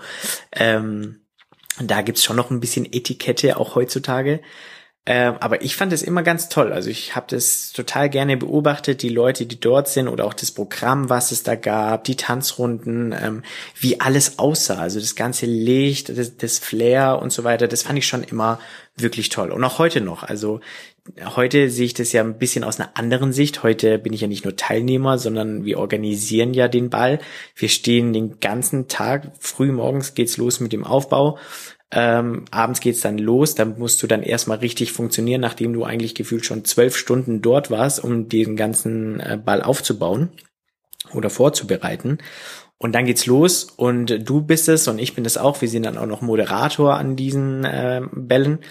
da gibt's schon noch ein bisschen Etikette, auch heutzutage. Aber ich fand es immer ganz toll. Also ich habe das total gerne beobachtet, die Leute, die dort sind oder auch das Programm, was es da gab, die Tanzrunden, wie alles aussah. Also das ganze Licht, das Flair und so weiter, das fand ich schon immer wirklich toll. Und auch heute noch. Also heute sehe ich das ja ein bisschen aus einer anderen Sicht. Heute bin ich ja nicht nur Teilnehmer, sondern wir organisieren ja den Ball. Wir stehen den ganzen Tag, früh morgens geht's los mit dem Aufbau. Abends geht's dann los, dann musst du dann erstmal richtig funktionieren, nachdem du eigentlich gefühlt schon 12 Stunden dort warst, um den ganzen Ball aufzubauen oder vorzubereiten. Und dann geht's los und du bist es und ich bin es auch. Wir sind dann auch noch Moderator an diesen Bällen.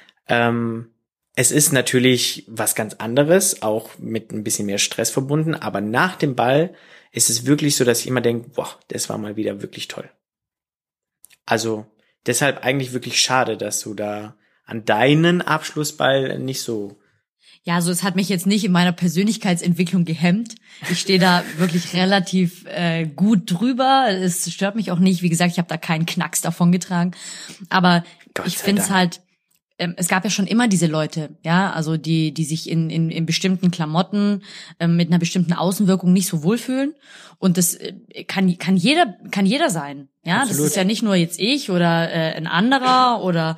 Es ist natürlich was ganz anderes, auch mit ein bisschen mehr Stress verbunden, aber nach dem Ball ist es wirklich so, dass ich immer denke, boah, das war mal wieder wirklich toll. Also deshalb eigentlich wirklich schade, dass du da an deinen Abschlussball nicht so... Ja, also es hat mich jetzt nicht in meiner Persönlichkeitsentwicklung gehemmt. Ich stehe da wirklich relativ gut drüber. Es stört mich auch nicht. Wie gesagt, ich habe da keinen Knacks davon getragen. Aber ich finde es halt... Es gab ja schon immer diese Leute, ja, also die sich in bestimmten Klamotten mit einer bestimmten Außenwirkung nicht so wohlfühlen. Und das kann jeder sein, ja. Absolut. Das ist ja nicht nur jetzt ich oder ein anderer oder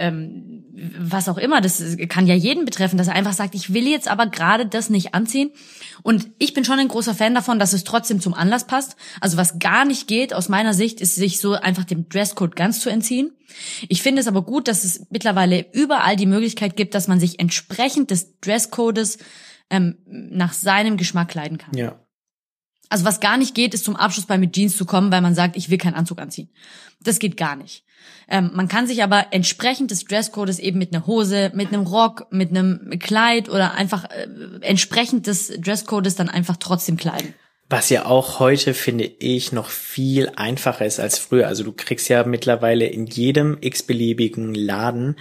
was auch immer. Das kann ja jeden betreffen, dass er einfach sagt, ich will jetzt aber gerade das nicht anziehen. Und ich bin schon ein großer Fan davon, dass es trotzdem zum Anlass passt. Also was gar nicht geht aus meiner Sicht, ist sich so einfach dem Dresscode ganz zu entziehen. Ich finde es aber gut, dass es mittlerweile überall die Möglichkeit gibt, dass man sich entsprechend des Dresscodes nach seinem Geschmack kleiden kann. Ja. Also was gar nicht geht, ist zum Abschlussball mit Jeans zu kommen, weil man sagt, ich will keinen Anzug anziehen. Das geht gar nicht. Man kann sich aber entsprechend des Dresscodes eben mit einer Hose, mit einem Rock, mit einem Kleid oder einfach entsprechend des Dresscodes dann einfach trotzdem kleiden. Was ja auch heute, finde ich, noch viel einfacher ist als früher. Also du kriegst ja mittlerweile in jedem x-beliebigen Laden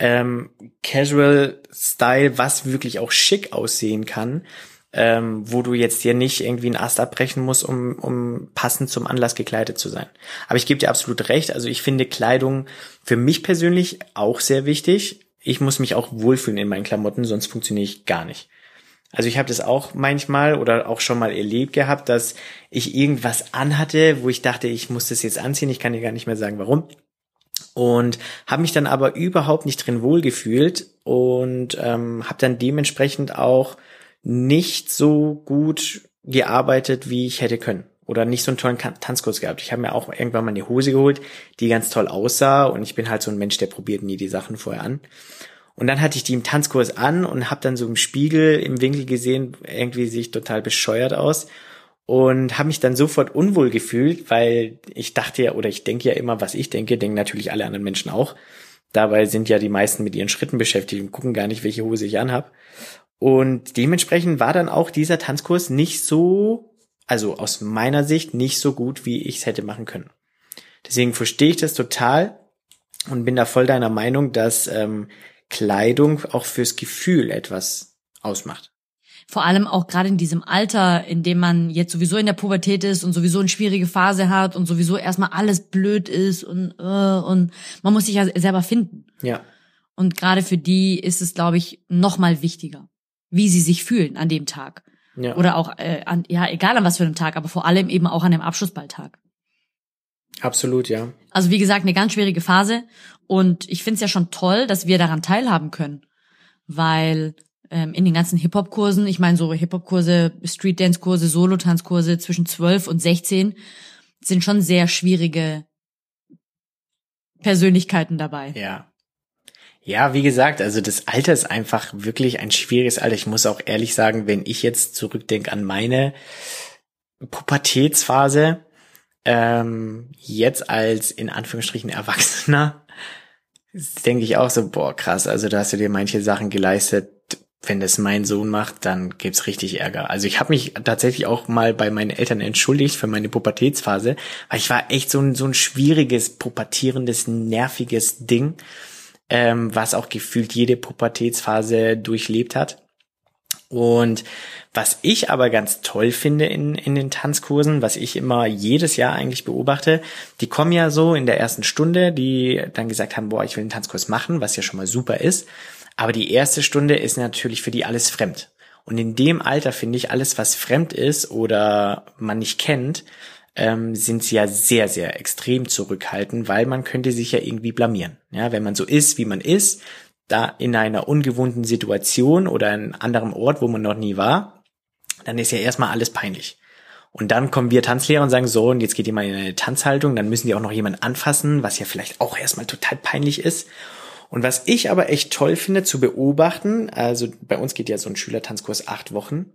Casual Style, was wirklich auch schick aussehen kann, wo du jetzt hier nicht irgendwie einen Ast abbrechen musst, um passend zum Anlass gekleidet zu sein. Aber ich gebe dir absolut recht. Also ich finde Kleidung für mich persönlich auch sehr wichtig. Ich muss mich auch wohlfühlen in meinen Klamotten, sonst funktioniere ich gar nicht. Also ich habe das auch manchmal oder auch schon mal erlebt gehabt, dass ich irgendwas anhatte, wo ich dachte, ich muss das jetzt anziehen. Ich kann dir gar nicht mehr sagen, warum. Und habe mich dann aber überhaupt nicht drin wohlgefühlt und habe dann dementsprechend auch nicht so gut gearbeitet, wie ich hätte können. Oder nicht so einen tollen Tanzkurs gehabt. Ich habe mir auch irgendwann mal eine Hose geholt, die ganz toll aussah. Und ich bin halt so ein Mensch, der probiert nie die Sachen vorher an. Und dann hatte ich die im Tanzkurs an und habe dann so im Spiegel, im Winkel gesehen, irgendwie sehe ich total bescheuert aus. Und habe mich dann sofort unwohl gefühlt, weil ich dachte ja, oder ich denke ja immer, was ich denke, denken natürlich alle anderen Menschen auch. Dabei sind ja die meisten mit ihren Schritten beschäftigt und gucken gar nicht, welche Hose ich anhab. Und dementsprechend war dann auch dieser Tanzkurs nicht so, also aus meiner Sicht nicht so gut, wie ich es hätte machen können. Deswegen verstehe ich das total und bin da voll deiner Meinung, dass Kleidung auch fürs Gefühl etwas ausmacht. Vor allem auch gerade in diesem Alter, in dem man jetzt sowieso in der Pubertät ist und sowieso eine schwierige Phase hat und sowieso erstmal alles blöd ist und man muss sich ja selber finden. Ja. Und gerade für die ist es, glaube ich, noch mal wichtiger, wie sie sich fühlen an dem Tag. Ja. Oder auch, egal an was für einem Tag, aber vor allem eben auch an dem Abschlussballtag. Absolut, ja. Also wie gesagt, eine ganz schwierige Phase. Und ich finde es ja schon toll, dass wir daran teilhaben können. Weil in den ganzen Hip-Hop-Kursen, ich meine so Hip-Hop-Kurse, Street-Dance-Kurse, Solo-Tanzkurse zwischen 12 und 16 sind schon sehr schwierige Persönlichkeiten dabei. Ja. Ja, wie gesagt, also das Alter ist einfach wirklich ein schwieriges Alter. Ich muss auch ehrlich sagen, wenn ich jetzt zurückdenke an meine Pubertätsphase, jetzt als in Anführungsstrichen Erwachsener, denke ich auch so, boah, krass, also da hast du dir manche Sachen geleistet. Wenn das mein Sohn macht, dann gibt's richtig Ärger. Also ich habe mich tatsächlich auch mal bei meinen Eltern entschuldigt für meine Pubertätsphase, weil ich war echt so ein schwieriges, pubertierendes, nerviges Ding, was auch gefühlt jede Pubertätsphase durchlebt hat. Und was ich aber ganz toll finde in den Tanzkursen, was ich immer jedes Jahr eigentlich beobachte, die kommen ja so in der ersten Stunde, die dann gesagt haben, boah, ich will einen Tanzkurs machen, was ja schon mal super ist. Aber die erste Stunde ist natürlich für die alles fremd. Und in dem Alter finde ich, alles, was fremd ist oder man nicht kennt, sind sie ja sehr, sehr extrem zurückhaltend, weil man könnte sich ja irgendwie blamieren. Ja, wenn man so ist, wie man ist, da in einer ungewohnten Situation oder an einem anderen Ort, wo man noch nie war, dann ist ja erstmal alles peinlich. Und dann kommen wir Tanzlehrer und sagen so, und jetzt geht ihr mal in eine Tanzhaltung, dann müssen die auch noch jemanden anfassen, was ja vielleicht auch erstmal total peinlich ist. Und was ich aber echt toll finde zu beobachten, also bei uns geht ja so ein Schülertanzkurs 8 Wochen,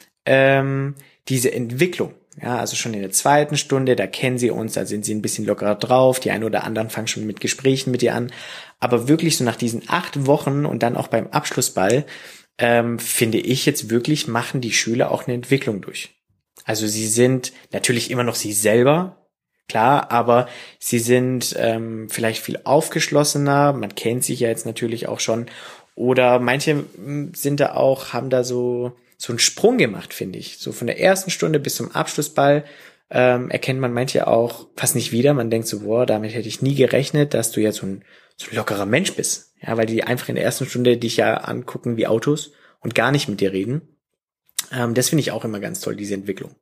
diese Entwicklung. Ja, also schon in der zweiten Stunde, da kennen sie uns, da sind sie ein bisschen lockerer drauf, die einen oder anderen fangen schon mit Gesprächen mit dir an. Aber wirklich so nach diesen 8 Wochen und dann auch beim Abschlussball, finde ich jetzt wirklich, machen die Schüler auch eine Entwicklung durch. Also sie sind natürlich immer noch sie selber, klar, aber sie sind vielleicht viel aufgeschlossener, man kennt sich ja jetzt natürlich auch schon. Oder manche sind da auch, haben da so einen Sprung gemacht, finde ich. So von der ersten Stunde bis zum Abschlussball erkennt man manche auch fast nicht wieder. Man denkt so, boah, damit hätte ich nie gerechnet, dass du ja so ein lockerer Mensch bist. Ja, weil die einfach in der ersten Stunde dich ja angucken wie Autos und gar nicht mit dir reden. Das finde ich auch immer ganz toll, diese Entwicklung.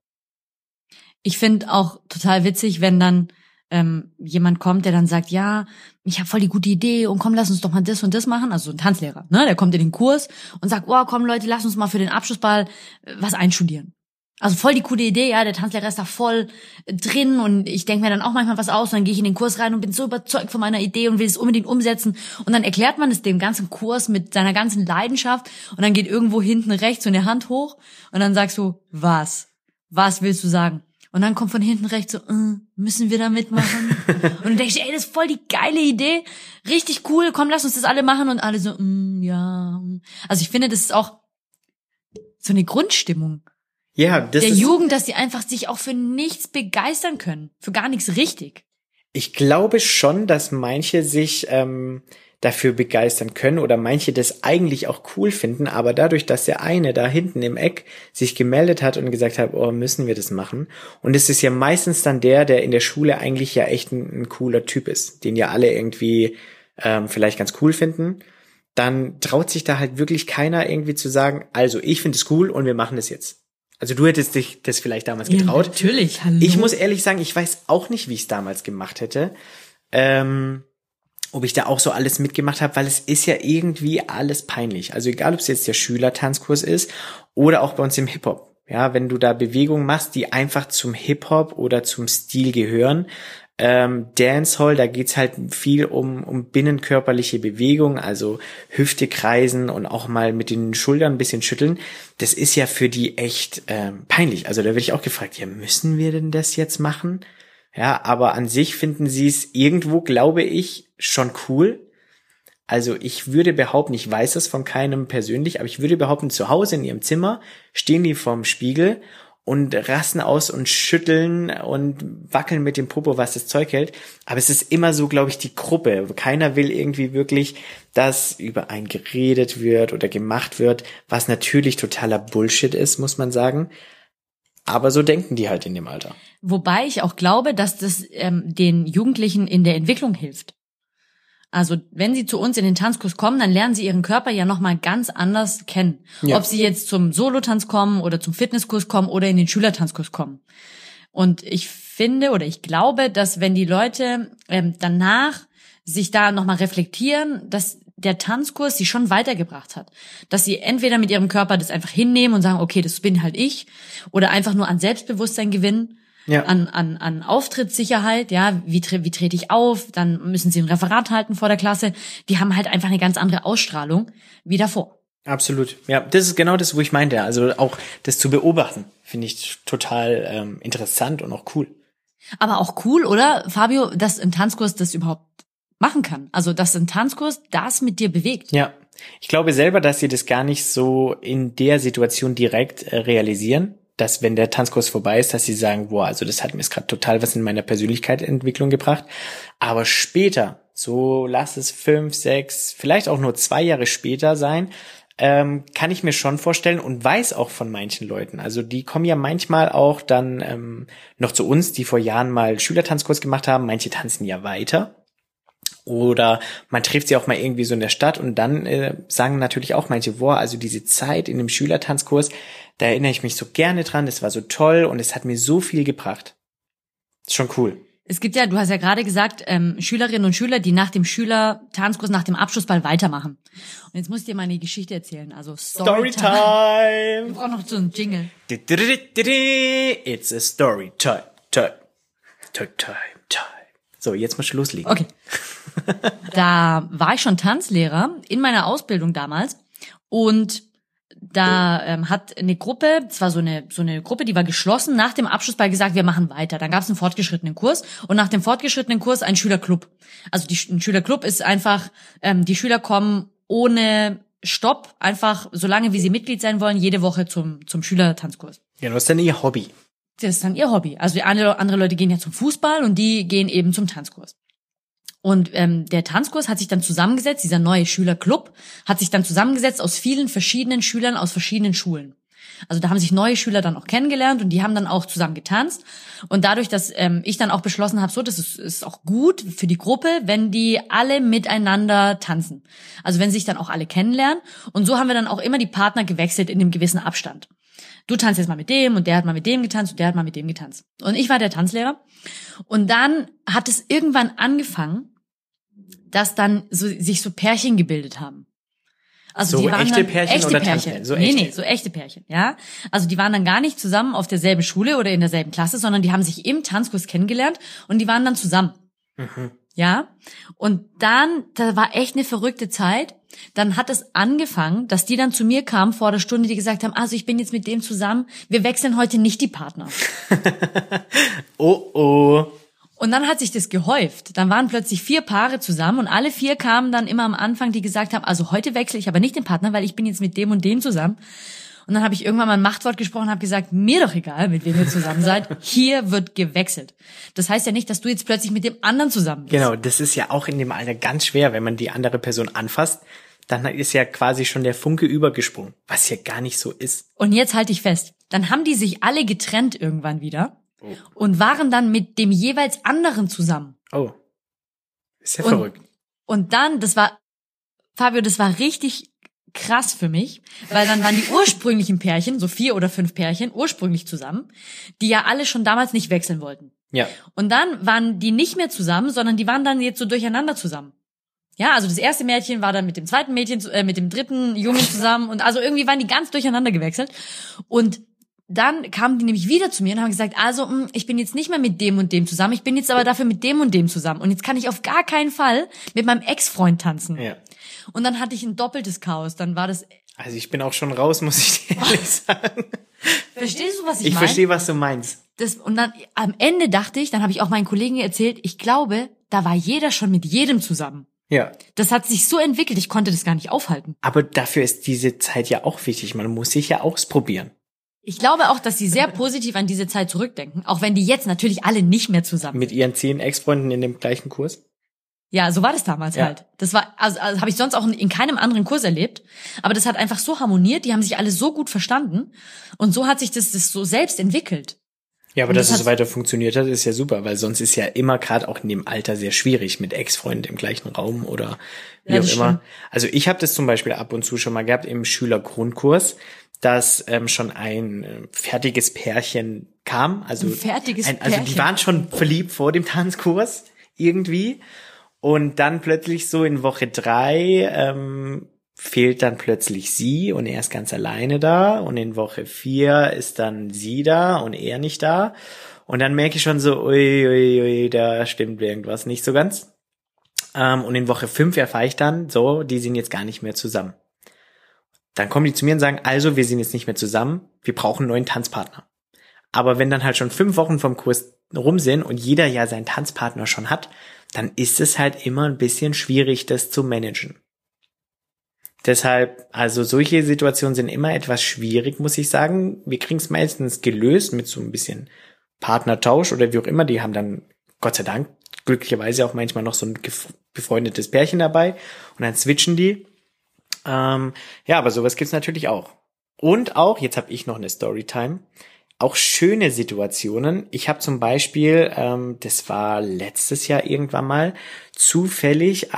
Ich finde auch total witzig, wenn dann jemand kommt, der dann sagt, ja, ich habe voll die gute Idee und komm, lass uns doch mal das und das machen. Also so ein Tanzlehrer, ne? Der kommt in den Kurs und sagt, oh, komm Leute, lass uns mal für den Abschlussball was einstudieren. Also voll die coole Idee, ja, der Tanzlehrer ist da voll drin und ich denke mir dann auch manchmal was aus und dann gehe ich in den Kurs rein und bin so überzeugt von meiner Idee und will es unbedingt umsetzen und dann erklärt man es dem ganzen Kurs mit seiner ganzen Leidenschaft und dann geht irgendwo hinten rechts so eine Hand hoch und dann sagst du, was willst du sagen? Und dann kommt von hinten rechts so, müssen wir da mitmachen? Und du denkst, ey, das ist voll die geile Idee, richtig cool, komm, lass uns das alle machen und alle so, ja. Also ich finde, das ist auch so eine Grundstimmung. Ja, das der ist Jugend, dass sie einfach sich auch für nichts begeistern können, für gar nichts richtig. Ich glaube schon, dass manche sich dafür begeistern können oder manche das eigentlich auch cool finden, aber dadurch, dass der eine da hinten im Eck sich gemeldet hat und gesagt hat, oh, müssen wir das machen? Und es ist ja meistens dann der in der Schule eigentlich ja echt ein cooler Typ ist, den ja alle irgendwie vielleicht ganz cool finden, dann traut sich da halt wirklich keiner irgendwie zu sagen, also ich finde es cool und wir machen das jetzt. Also du hättest dich das vielleicht damals getraut. Ja, natürlich, hallo. Ich muss ehrlich sagen, ich weiß auch nicht, wie ich es damals gemacht hätte. ob ich da auch so alles mitgemacht habe, weil es ist ja irgendwie alles peinlich. Also egal, ob es jetzt der Schülertanzkurs ist oder auch bei uns im Hip-Hop. Ja, wenn du da Bewegungen machst, die einfach zum Hip-Hop oder zum Stil gehören. Dancehall, da geht's halt viel um binnenkörperliche Bewegung, also Hüfte kreisen und auch mal mit den Schultern ein bisschen schütteln. Das ist ja für die echt peinlich. Also da werde ich auch gefragt, ja, müssen wir denn das jetzt machen? Ja, aber an sich finden sie es irgendwo, glaube ich, schon cool. Also ich würde behaupten, ich weiß es von keinem persönlich, aber ich würde behaupten, zu Hause in ihrem Zimmer stehen die vorm Spiegel und rasten aus und schütteln und wackeln mit dem Popo, was das Zeug hält. Aber es ist immer so, glaube ich, die Gruppe. Keiner will irgendwie wirklich, dass über einen geredet wird oder gemacht wird, was natürlich totaler Bullshit ist, muss man sagen. Aber so denken die halt in dem Alter. Wobei ich auch glaube, dass das den Jugendlichen in der Entwicklung hilft. Also wenn sie zu uns in den Tanzkurs kommen, dann lernen sie ihren Körper ja nochmal ganz anders kennen. Ja. Ob sie jetzt zum Solotanz kommen oder zum Fitnesskurs kommen oder in den Schülertanzkurs kommen. Und ich finde oder ich glaube, dass wenn die Leute danach sich da nochmal reflektieren, dass der Tanzkurs sie schon weitergebracht hat. Dass sie entweder mit ihrem Körper das einfach hinnehmen und sagen, okay, das bin halt ich, oder einfach nur an Selbstbewusstsein gewinnen. Ja. An Auftrittssicherheit, ja, wie trete ich auf, dann müssen sie ein Referat halten vor der Klasse, die haben halt einfach eine ganz andere Ausstrahlung wie davor. Absolut, ja, das ist genau das, wo ich meinte, also auch das zu beobachten, finde ich total interessant und auch cool. Aber auch cool, oder, Fabio, dass ein Tanzkurs das überhaupt machen kann, also dass ein Tanzkurs das mit dir bewegt. Ja, ich glaube selber, dass sie das gar nicht so in der Situation direkt realisieren, dass wenn der Tanzkurs vorbei ist, dass sie sagen, boah, also das hat mir jetzt gerade total was in meiner Persönlichkeitsentwicklung gebracht. Aber später, so lass es 5, 6, vielleicht auch nur 2 Jahre später sein, kann ich mir schon vorstellen und weiß auch von manchen Leuten. Also die kommen ja manchmal auch dann noch zu uns, die vor Jahren mal Schülertanzkurs gemacht haben. Manche tanzen ja weiter. Oder man trifft sie auch mal irgendwie so in der Stadt und dann sagen natürlich auch manche, boah, also diese Zeit in dem Schülertanzkurs, da erinnere ich mich so gerne dran, das war so toll und es hat mir so viel gebracht. Ist schon cool. Es gibt ja, du hast ja gerade gesagt, Schülerinnen und Schüler, die nach dem Schülertanzkurs, nach dem Abschlussball weitermachen. Und jetzt muss ich dir mal eine Geschichte erzählen, also Storytime. Wir brauchen noch so einen Jingle. It's a Storytime. Time. So, jetzt musst du loslegen. Okay. Da war ich schon Tanzlehrer in meiner Ausbildung damals und da hat eine Gruppe, es war so eine Gruppe, die war geschlossen, nach dem Abschlussball gesagt, wir machen weiter. Dann gab es einen fortgeschrittenen Kurs und nach dem fortgeschrittenen Kurs ein Schülerclub. Also ein Schülerclub ist einfach, die Schüler kommen ohne Stopp, einfach solange wie sie Mitglied sein wollen, jede Woche zum Schülertanzkurs. Ja, was ist denn ihr Hobby? Das ist dann ihr Hobby. Also die andere Leute gehen ja zum Fußball und die gehen eben zum Tanzkurs. Und der Tanzkurs hat sich dann zusammengesetzt, dieser neue Schülerclub hat sich dann zusammengesetzt aus vielen verschiedenen Schülern aus verschiedenen Schulen. Also da haben sich neue Schüler dann auch kennengelernt und die haben dann auch zusammen getanzt. Und dadurch, dass ich dann auch beschlossen habe, so, das ist auch gut für die Gruppe, wenn die alle miteinander tanzen. Also wenn sich dann auch alle kennenlernen. Und so haben wir dann auch immer die Partner gewechselt in einem gewissen Abstand. Du tanzt jetzt mal mit dem und der hat mal mit dem getanzt und der hat mal mit dem getanzt. Und ich war der Tanzlehrer. Und dann hat es irgendwann angefangen, dass dann sich so Pärchen gebildet haben. Also so die waren echte dann Pärchen echte oder Pärchen. So so echte Pärchen, ja. Also die waren dann gar nicht zusammen auf derselben Schule oder in derselben Klasse, sondern die haben sich im Tanzkurs kennengelernt und die waren dann zusammen. Mhm. Ja. Und dann, da war echt eine verrückte Zeit. Dann hat es angefangen, dass die dann zu mir kamen vor der Stunde, die gesagt haben, also ich bin jetzt mit dem zusammen, wir wechseln heute nicht die Partner. Oh. Und dann hat sich das gehäuft. Dann waren plötzlich 4 Paare zusammen und alle 4 kamen dann immer am Anfang, die gesagt haben, also heute wechsle ich aber nicht den Partner, weil ich bin jetzt mit dem und dem zusammen. Und dann habe ich irgendwann mal ein Machtwort gesprochen und habe gesagt, mir doch egal, mit wem ihr zusammen seid, hier wird gewechselt. Das heißt ja nicht, dass du jetzt plötzlich mit dem anderen zusammen bist. Genau, das ist ja auch in dem Alter ganz schwer, wenn man die andere Person anfasst, dann ist ja quasi schon der Funke übergesprungen, was ja gar nicht so ist. Und jetzt halte ich fest, dann haben die sich alle getrennt irgendwann wieder. Oh. Und waren dann mit dem jeweils anderen zusammen. Oh, ist ja verrückt. Und dann, Fabio, das war richtig krass für mich, weil dann waren die ursprünglichen Pärchen, so 4 oder 5 Pärchen, ursprünglich zusammen, die ja alle schon damals nicht wechseln wollten. Ja. Und dann waren die nicht mehr zusammen, sondern die waren dann jetzt so durcheinander zusammen. Ja, also das erste Mädchen war dann mit dem zweiten Mädchen, mit dem dritten Jungen zusammen und also irgendwie waren die ganz durcheinander gewechselt. Und dann kamen die nämlich wieder zu mir und haben gesagt, also ich bin jetzt nicht mehr mit dem und dem zusammen, ich bin jetzt aber dafür mit dem und dem zusammen. Und jetzt kann ich auf gar keinen Fall mit meinem Ex-Freund tanzen. Ja. Und dann hatte ich ein doppeltes Chaos. Dann war das... Also ich bin auch schon raus, muss ich dir ehrlich sagen. Verstehst du, was ich meine? Ich verstehe, was du meinst. Und dann am Ende dachte ich, dann habe ich auch meinen Kollegen erzählt, ich glaube, da war jeder schon mit jedem zusammen. Ja. Das hat sich so entwickelt, ich konnte das gar nicht aufhalten. Aber dafür ist diese Zeit ja auch wichtig. Man muss sich ja ausprobieren. Ich glaube auch, dass sie sehr positiv an diese Zeit zurückdenken, auch wenn die jetzt natürlich alle nicht mehr zusammen Mit ihren 10 Ex-Freunden in dem gleichen Kurs? Ja, so war das damals halt. Das war, also habe ich sonst auch in keinem anderen Kurs erlebt. Aber das hat einfach so harmoniert, die haben sich alle so gut verstanden. Und so hat sich das so selbst entwickelt. Ja, aber dass es so weiter funktioniert hat, ist ja super, weil sonst ist ja immer gerade auch in dem Alter sehr schwierig mit Ex-Freunden im gleichen Raum oder wie auch immer. Stimmt. Also ich habe das zum Beispiel ab und zu schon mal gehabt im Schülergrundkurs, dass schon ein fertiges Pärchen kam. Also Ein fertiges Also Pärchen. die waren schon verliebt vor dem Tanzkurs irgendwie. Und dann plötzlich so in Woche 3 fehlt dann plötzlich sie und er ist ganz alleine da. Und in Woche 4 ist dann sie da und er nicht da. Und dann merke ich schon so, ui, da stimmt irgendwas nicht so ganz. Und in Woche 5 erfahre ich dann, so, die sind jetzt gar nicht mehr zusammen. Dann kommen die zu mir und sagen, also wir sind jetzt nicht mehr zusammen, wir brauchen einen neuen Tanzpartner. Aber wenn dann halt schon 5 Wochen vom Kurs rum sind und jeder ja seinen Tanzpartner schon hat, dann ist es halt immer ein bisschen schwierig, das zu managen. Deshalb, also solche Situationen sind immer etwas schwierig, muss ich sagen. Wir kriegen es meistens gelöst mit so ein bisschen Partnertausch oder wie auch immer. Die haben dann, Gott sei Dank, glücklicherweise auch manchmal noch so ein befreundetes Pärchen dabei und dann switchen die. Ja, aber sowas gibt's natürlich auch. Und auch, jetzt habe ich noch eine Storytime, auch schöne Situationen. Ich habe zum Beispiel, das war letztes Jahr irgendwann mal, zufällig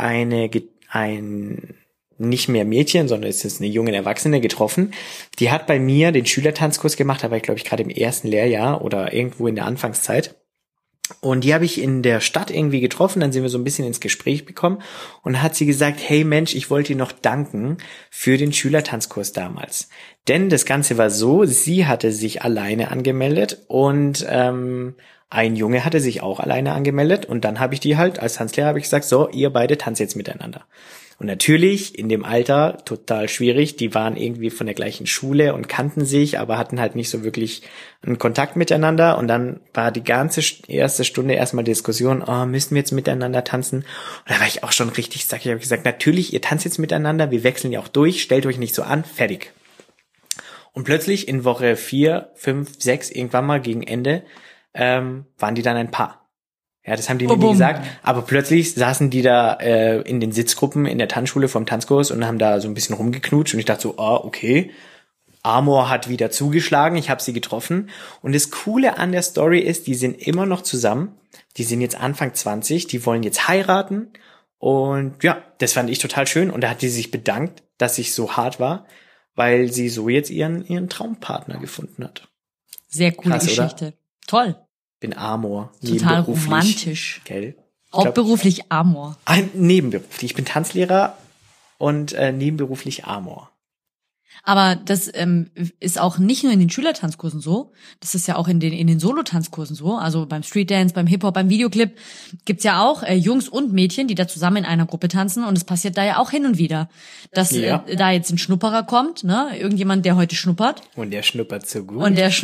ein nicht mehr Mädchen, sondern es ist eine junge Erwachsene getroffen. Die hat bei mir den Schülertanzkurs gemacht, da war ich glaube ich gerade im ersten Lehrjahr oder irgendwo in der Anfangszeit. Und die habe ich in der Stadt irgendwie getroffen, dann sind wir so ein bisschen ins Gespräch gekommen und dann hat sie gesagt, hey Mensch, ich wollte dir noch danken für den Schülertanzkurs damals. Denn das Ganze war so, sie hatte sich alleine angemeldet und ein Junge hatte sich auch alleine angemeldet und dann habe ich die halt, als Tanzlehrer habe ich gesagt, so, ihr beide tanzt jetzt miteinander. Und natürlich in dem Alter total schwierig, die waren irgendwie von der gleichen Schule und kannten sich, aber hatten halt nicht so wirklich einen Kontakt miteinander und dann war die ganze erste Stunde erstmal Diskussion, oh, müssen wir jetzt miteinander tanzen? Und da war ich auch schon richtig sackig, ich habe gesagt, natürlich, ihr tanzt jetzt miteinander, wir wechseln ja auch durch, stellt euch nicht so an, fertig. Und plötzlich in Woche 4, 5, 6, irgendwann mal gegen Ende, waren die dann ein Paar. Ja, das haben die mir nie gesagt, aber plötzlich saßen die da in den Sitzgruppen in der Tanzschule vom Tanzkurs und haben da so ein bisschen rumgeknutscht und ich dachte so, okay, Amor hat wieder zugeschlagen, ich habe sie getroffen und das Coole an der Story ist, die sind immer noch zusammen, die sind jetzt Anfang 20, die wollen jetzt heiraten und ja, das fand ich total schön und da hat die sich bedankt, dass ich so hart war, weil sie so jetzt ihren Traumpartner gefunden hat. Sehr coole Krass, Geschichte. Oder? Toll. Bin Amor. Total romantisch. Gell? Hauptberuflich Amor. Nebenberuflich. Ich bin Tanzlehrer und nebenberuflich Amor. Aber das ist auch nicht nur in den Schülertanzkursen so, das ist ja auch in den Solo-Tanzkursen so, also beim Streetdance, beim Hip-Hop, beim Videoclip gibt's ja auch Jungs und Mädchen, die da zusammen in einer Gruppe tanzen und es passiert da ja auch hin und wieder, dass da jetzt ein Schnupperer kommt, ne, irgendjemand, der heute schnuppert. Und der schnuppert so gut.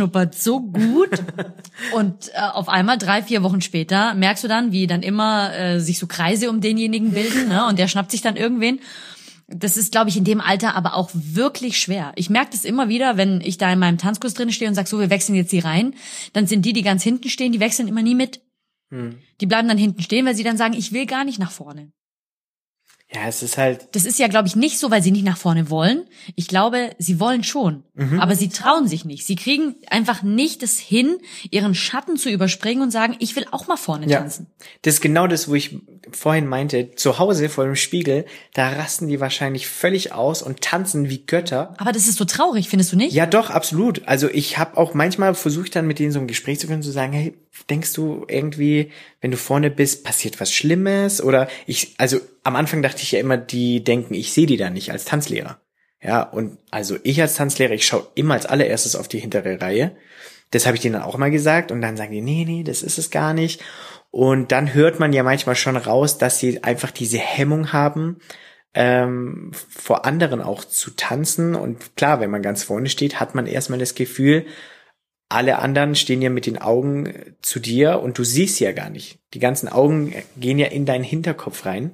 Und auf einmal 3-4 Wochen später merkst du dann, wie dann immer sich so Kreise um denjenigen bilden, ne, und der schnappt sich dann irgendwen. Das ist, glaube ich, in dem Alter aber auch wirklich schwer. Ich merke das immer wieder, wenn ich da in meinem Tanzkurs drin stehe und sage, so, wir wechseln jetzt die Reihen, dann sind die ganz hinten stehen, die wechseln immer nie mit. Die bleiben dann hinten stehen, weil sie dann sagen, ich will gar nicht nach vorne. Ja, es ist halt... Das ist ja, glaube ich, nicht so, weil sie nicht nach vorne wollen. Ich glaube, sie wollen schon, aber sie trauen sich nicht. Sie kriegen einfach nicht es hin, ihren Schatten zu überspringen und sagen, ich will auch mal vorne tanzen. Das ist genau das, wo ich vorhin meinte, zu Hause vor dem Spiegel, da rasten die wahrscheinlich völlig aus und tanzen wie Götter. Aber das ist so traurig, findest du nicht? Ja, doch, absolut. Also ich habe auch manchmal versucht, dann mit denen so ein Gespräch zu können, zu sagen, hey, denkst du irgendwie, wenn du vorne bist, passiert was Schlimmes? Oder also am Anfang dachte ich ja immer, die denken, ich sehe die da nicht als Tanzlehrer. Ja, und also ich als Tanzlehrer, ich schaue immer als allererstes auf die hintere Reihe. Das habe ich denen dann auch mal gesagt und dann sagen die, nee, das ist es gar nicht. Und dann hört man ja manchmal schon raus, dass sie einfach diese Hemmung haben, vor anderen auch zu tanzen. Und klar, wenn man ganz vorne steht, hat man erstmal das Gefühl, alle anderen stehen ja mit den Augen zu dir und du siehst ja gar nicht. Die ganzen Augen gehen ja in deinen Hinterkopf rein.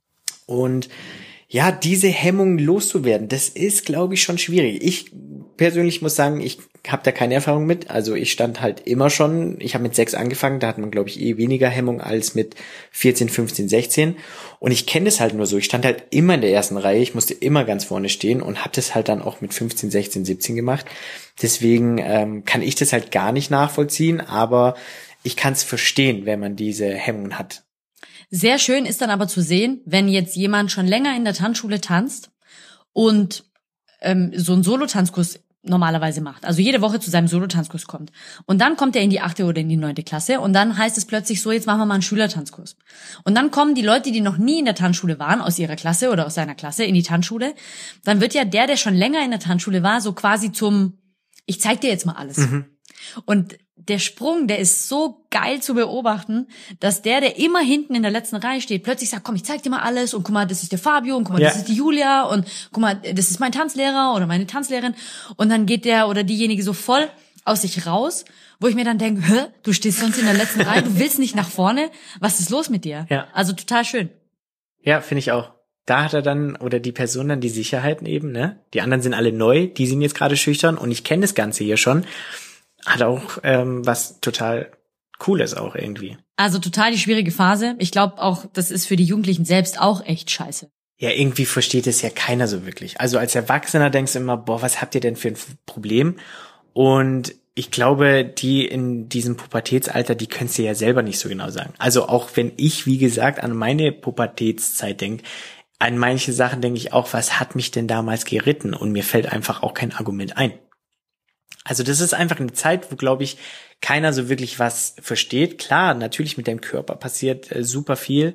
Und ja, diese Hemmung loszuwerden, das ist, glaube ich, schon schwierig. Ich persönlich muss sagen, ich habe da keine Erfahrung mit. Also ich stand halt immer schon, ich habe mit 6 angefangen, da hat man, glaube ich, weniger Hemmung als mit 14, 15, 16. Und ich kenne das halt nur so. Ich stand halt immer in der ersten Reihe, ich musste immer ganz vorne stehen und habe das halt dann auch mit 15, 16, 17 gemacht. Deswegen kann ich das halt gar nicht nachvollziehen, aber ich kann es verstehen, wenn man diese Hemmungen hat. Sehr schön ist dann aber zu sehen, wenn jetzt jemand schon länger in der Tanzschule tanzt und so einen Solo-Tanzkurs normalerweise macht, also jede Woche zu seinem Solo-Tanzkurs kommt. Und dann kommt er in die 8. oder in die 9. Klasse und dann heißt es plötzlich so, jetzt machen wir mal einen Schülertanzkurs. Und dann kommen die Leute, die noch nie in der Tanzschule waren, aus ihrer Klasse oder aus seiner Klasse in die Tanzschule. Dann wird ja der schon länger in der Tanzschule war, so quasi zum, ich zeig dir jetzt mal alles. Mhm. Und der Sprung, der ist so geil zu beobachten, dass der immer hinten in der letzten Reihe steht, plötzlich sagt, komm, ich zeig dir mal alles und guck mal, das ist der Fabio und guck mal, das ist die Julia und guck mal, das ist mein Tanzlehrer oder meine Tanzlehrerin und dann geht der oder diejenige so voll aus sich raus, wo ich mir dann denke, du stehst sonst in der letzten Reihe, du willst nicht nach vorne, was ist los mit dir? Ja. Also total schön. Ja, finde ich auch. Da hat er dann, oder die Person dann die Sicherheiten eben, ne? Die anderen sind alle neu, die sind jetzt gerade schüchtern und ich kenne das Ganze hier schon. Hat auch was total Cooles auch irgendwie. Also total die schwierige Phase. Ich glaube auch, das ist für die Jugendlichen selbst auch echt scheiße. Ja, irgendwie versteht es ja keiner so wirklich. Also als Erwachsener denkst du immer, boah, was habt ihr denn für ein Problem? Und ich glaube, die in diesem Pubertätsalter, die können es dir ja selber nicht so genau sagen. Also auch wenn ich, wie gesagt, an meine Pubertätszeit denke, an manche Sachen denke ich auch, was hat mich denn damals geritten? Und mir fällt einfach auch kein Argument ein. Also das ist einfach eine Zeit, wo, glaube ich, keiner so wirklich was versteht. Klar, natürlich mit deinem Körper passiert super viel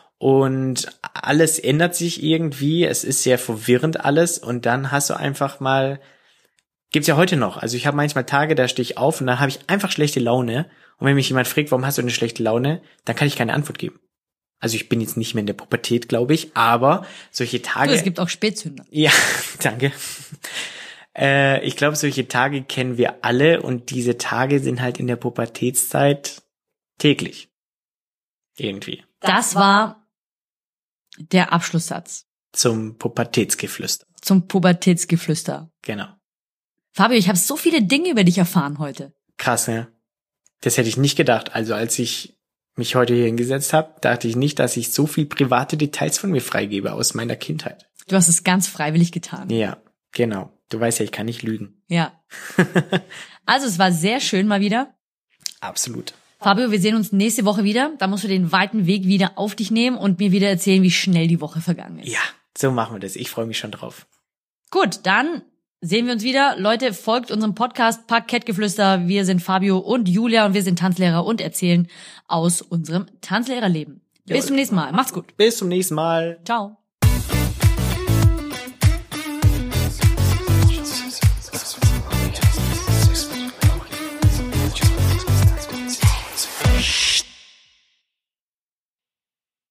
und alles ändert sich irgendwie. Es ist sehr verwirrend alles und dann hast du einfach mal, gibt's ja heute noch. Also ich habe manchmal Tage, da stehe ich auf und dann habe ich einfach schlechte Laune. Und wenn mich jemand fragt, warum hast du eine schlechte Laune, dann kann ich keine Antwort geben. Also ich bin jetzt nicht mehr in der Pubertät, glaube ich, aber solche Tage... Du, es gibt auch Spätzünder. Ja, danke. Ich glaube, solche Tage kennen wir alle und diese Tage sind halt in der Pubertätszeit täglich. Irgendwie. Das war der Abschlusssatz. Zum Pubertätsgeflüster. Zum Pubertätsgeflüster. Genau. Fabio, ich habe so viele Dinge über dich erfahren heute. Krass, ne? Das hätte ich nicht gedacht. Also als ich mich heute hier hingesetzt habe, dachte ich nicht, dass ich so viel private Details von mir freigebe aus meiner Kindheit. Du hast es ganz freiwillig getan. Ja, genau. Du weißt ja, ich kann nicht lügen. Ja. Also es war sehr schön mal wieder. Absolut. Fabio, wir sehen uns nächste Woche wieder. Da musst du den weiten Weg wieder auf dich nehmen und mir wieder erzählen, wie schnell die Woche vergangen ist. Ja, so machen wir das. Ich freue mich schon drauf. Gut, dann sehen wir uns wieder. Leute, folgt unserem Podcast Parkettgeflüster. Wir sind Fabio und Julia und wir sind Tanzlehrer und erzählen aus unserem Tanzlehrerleben. Bis zum nächsten Mal. Macht's gut. Bis zum nächsten Mal. Ciao.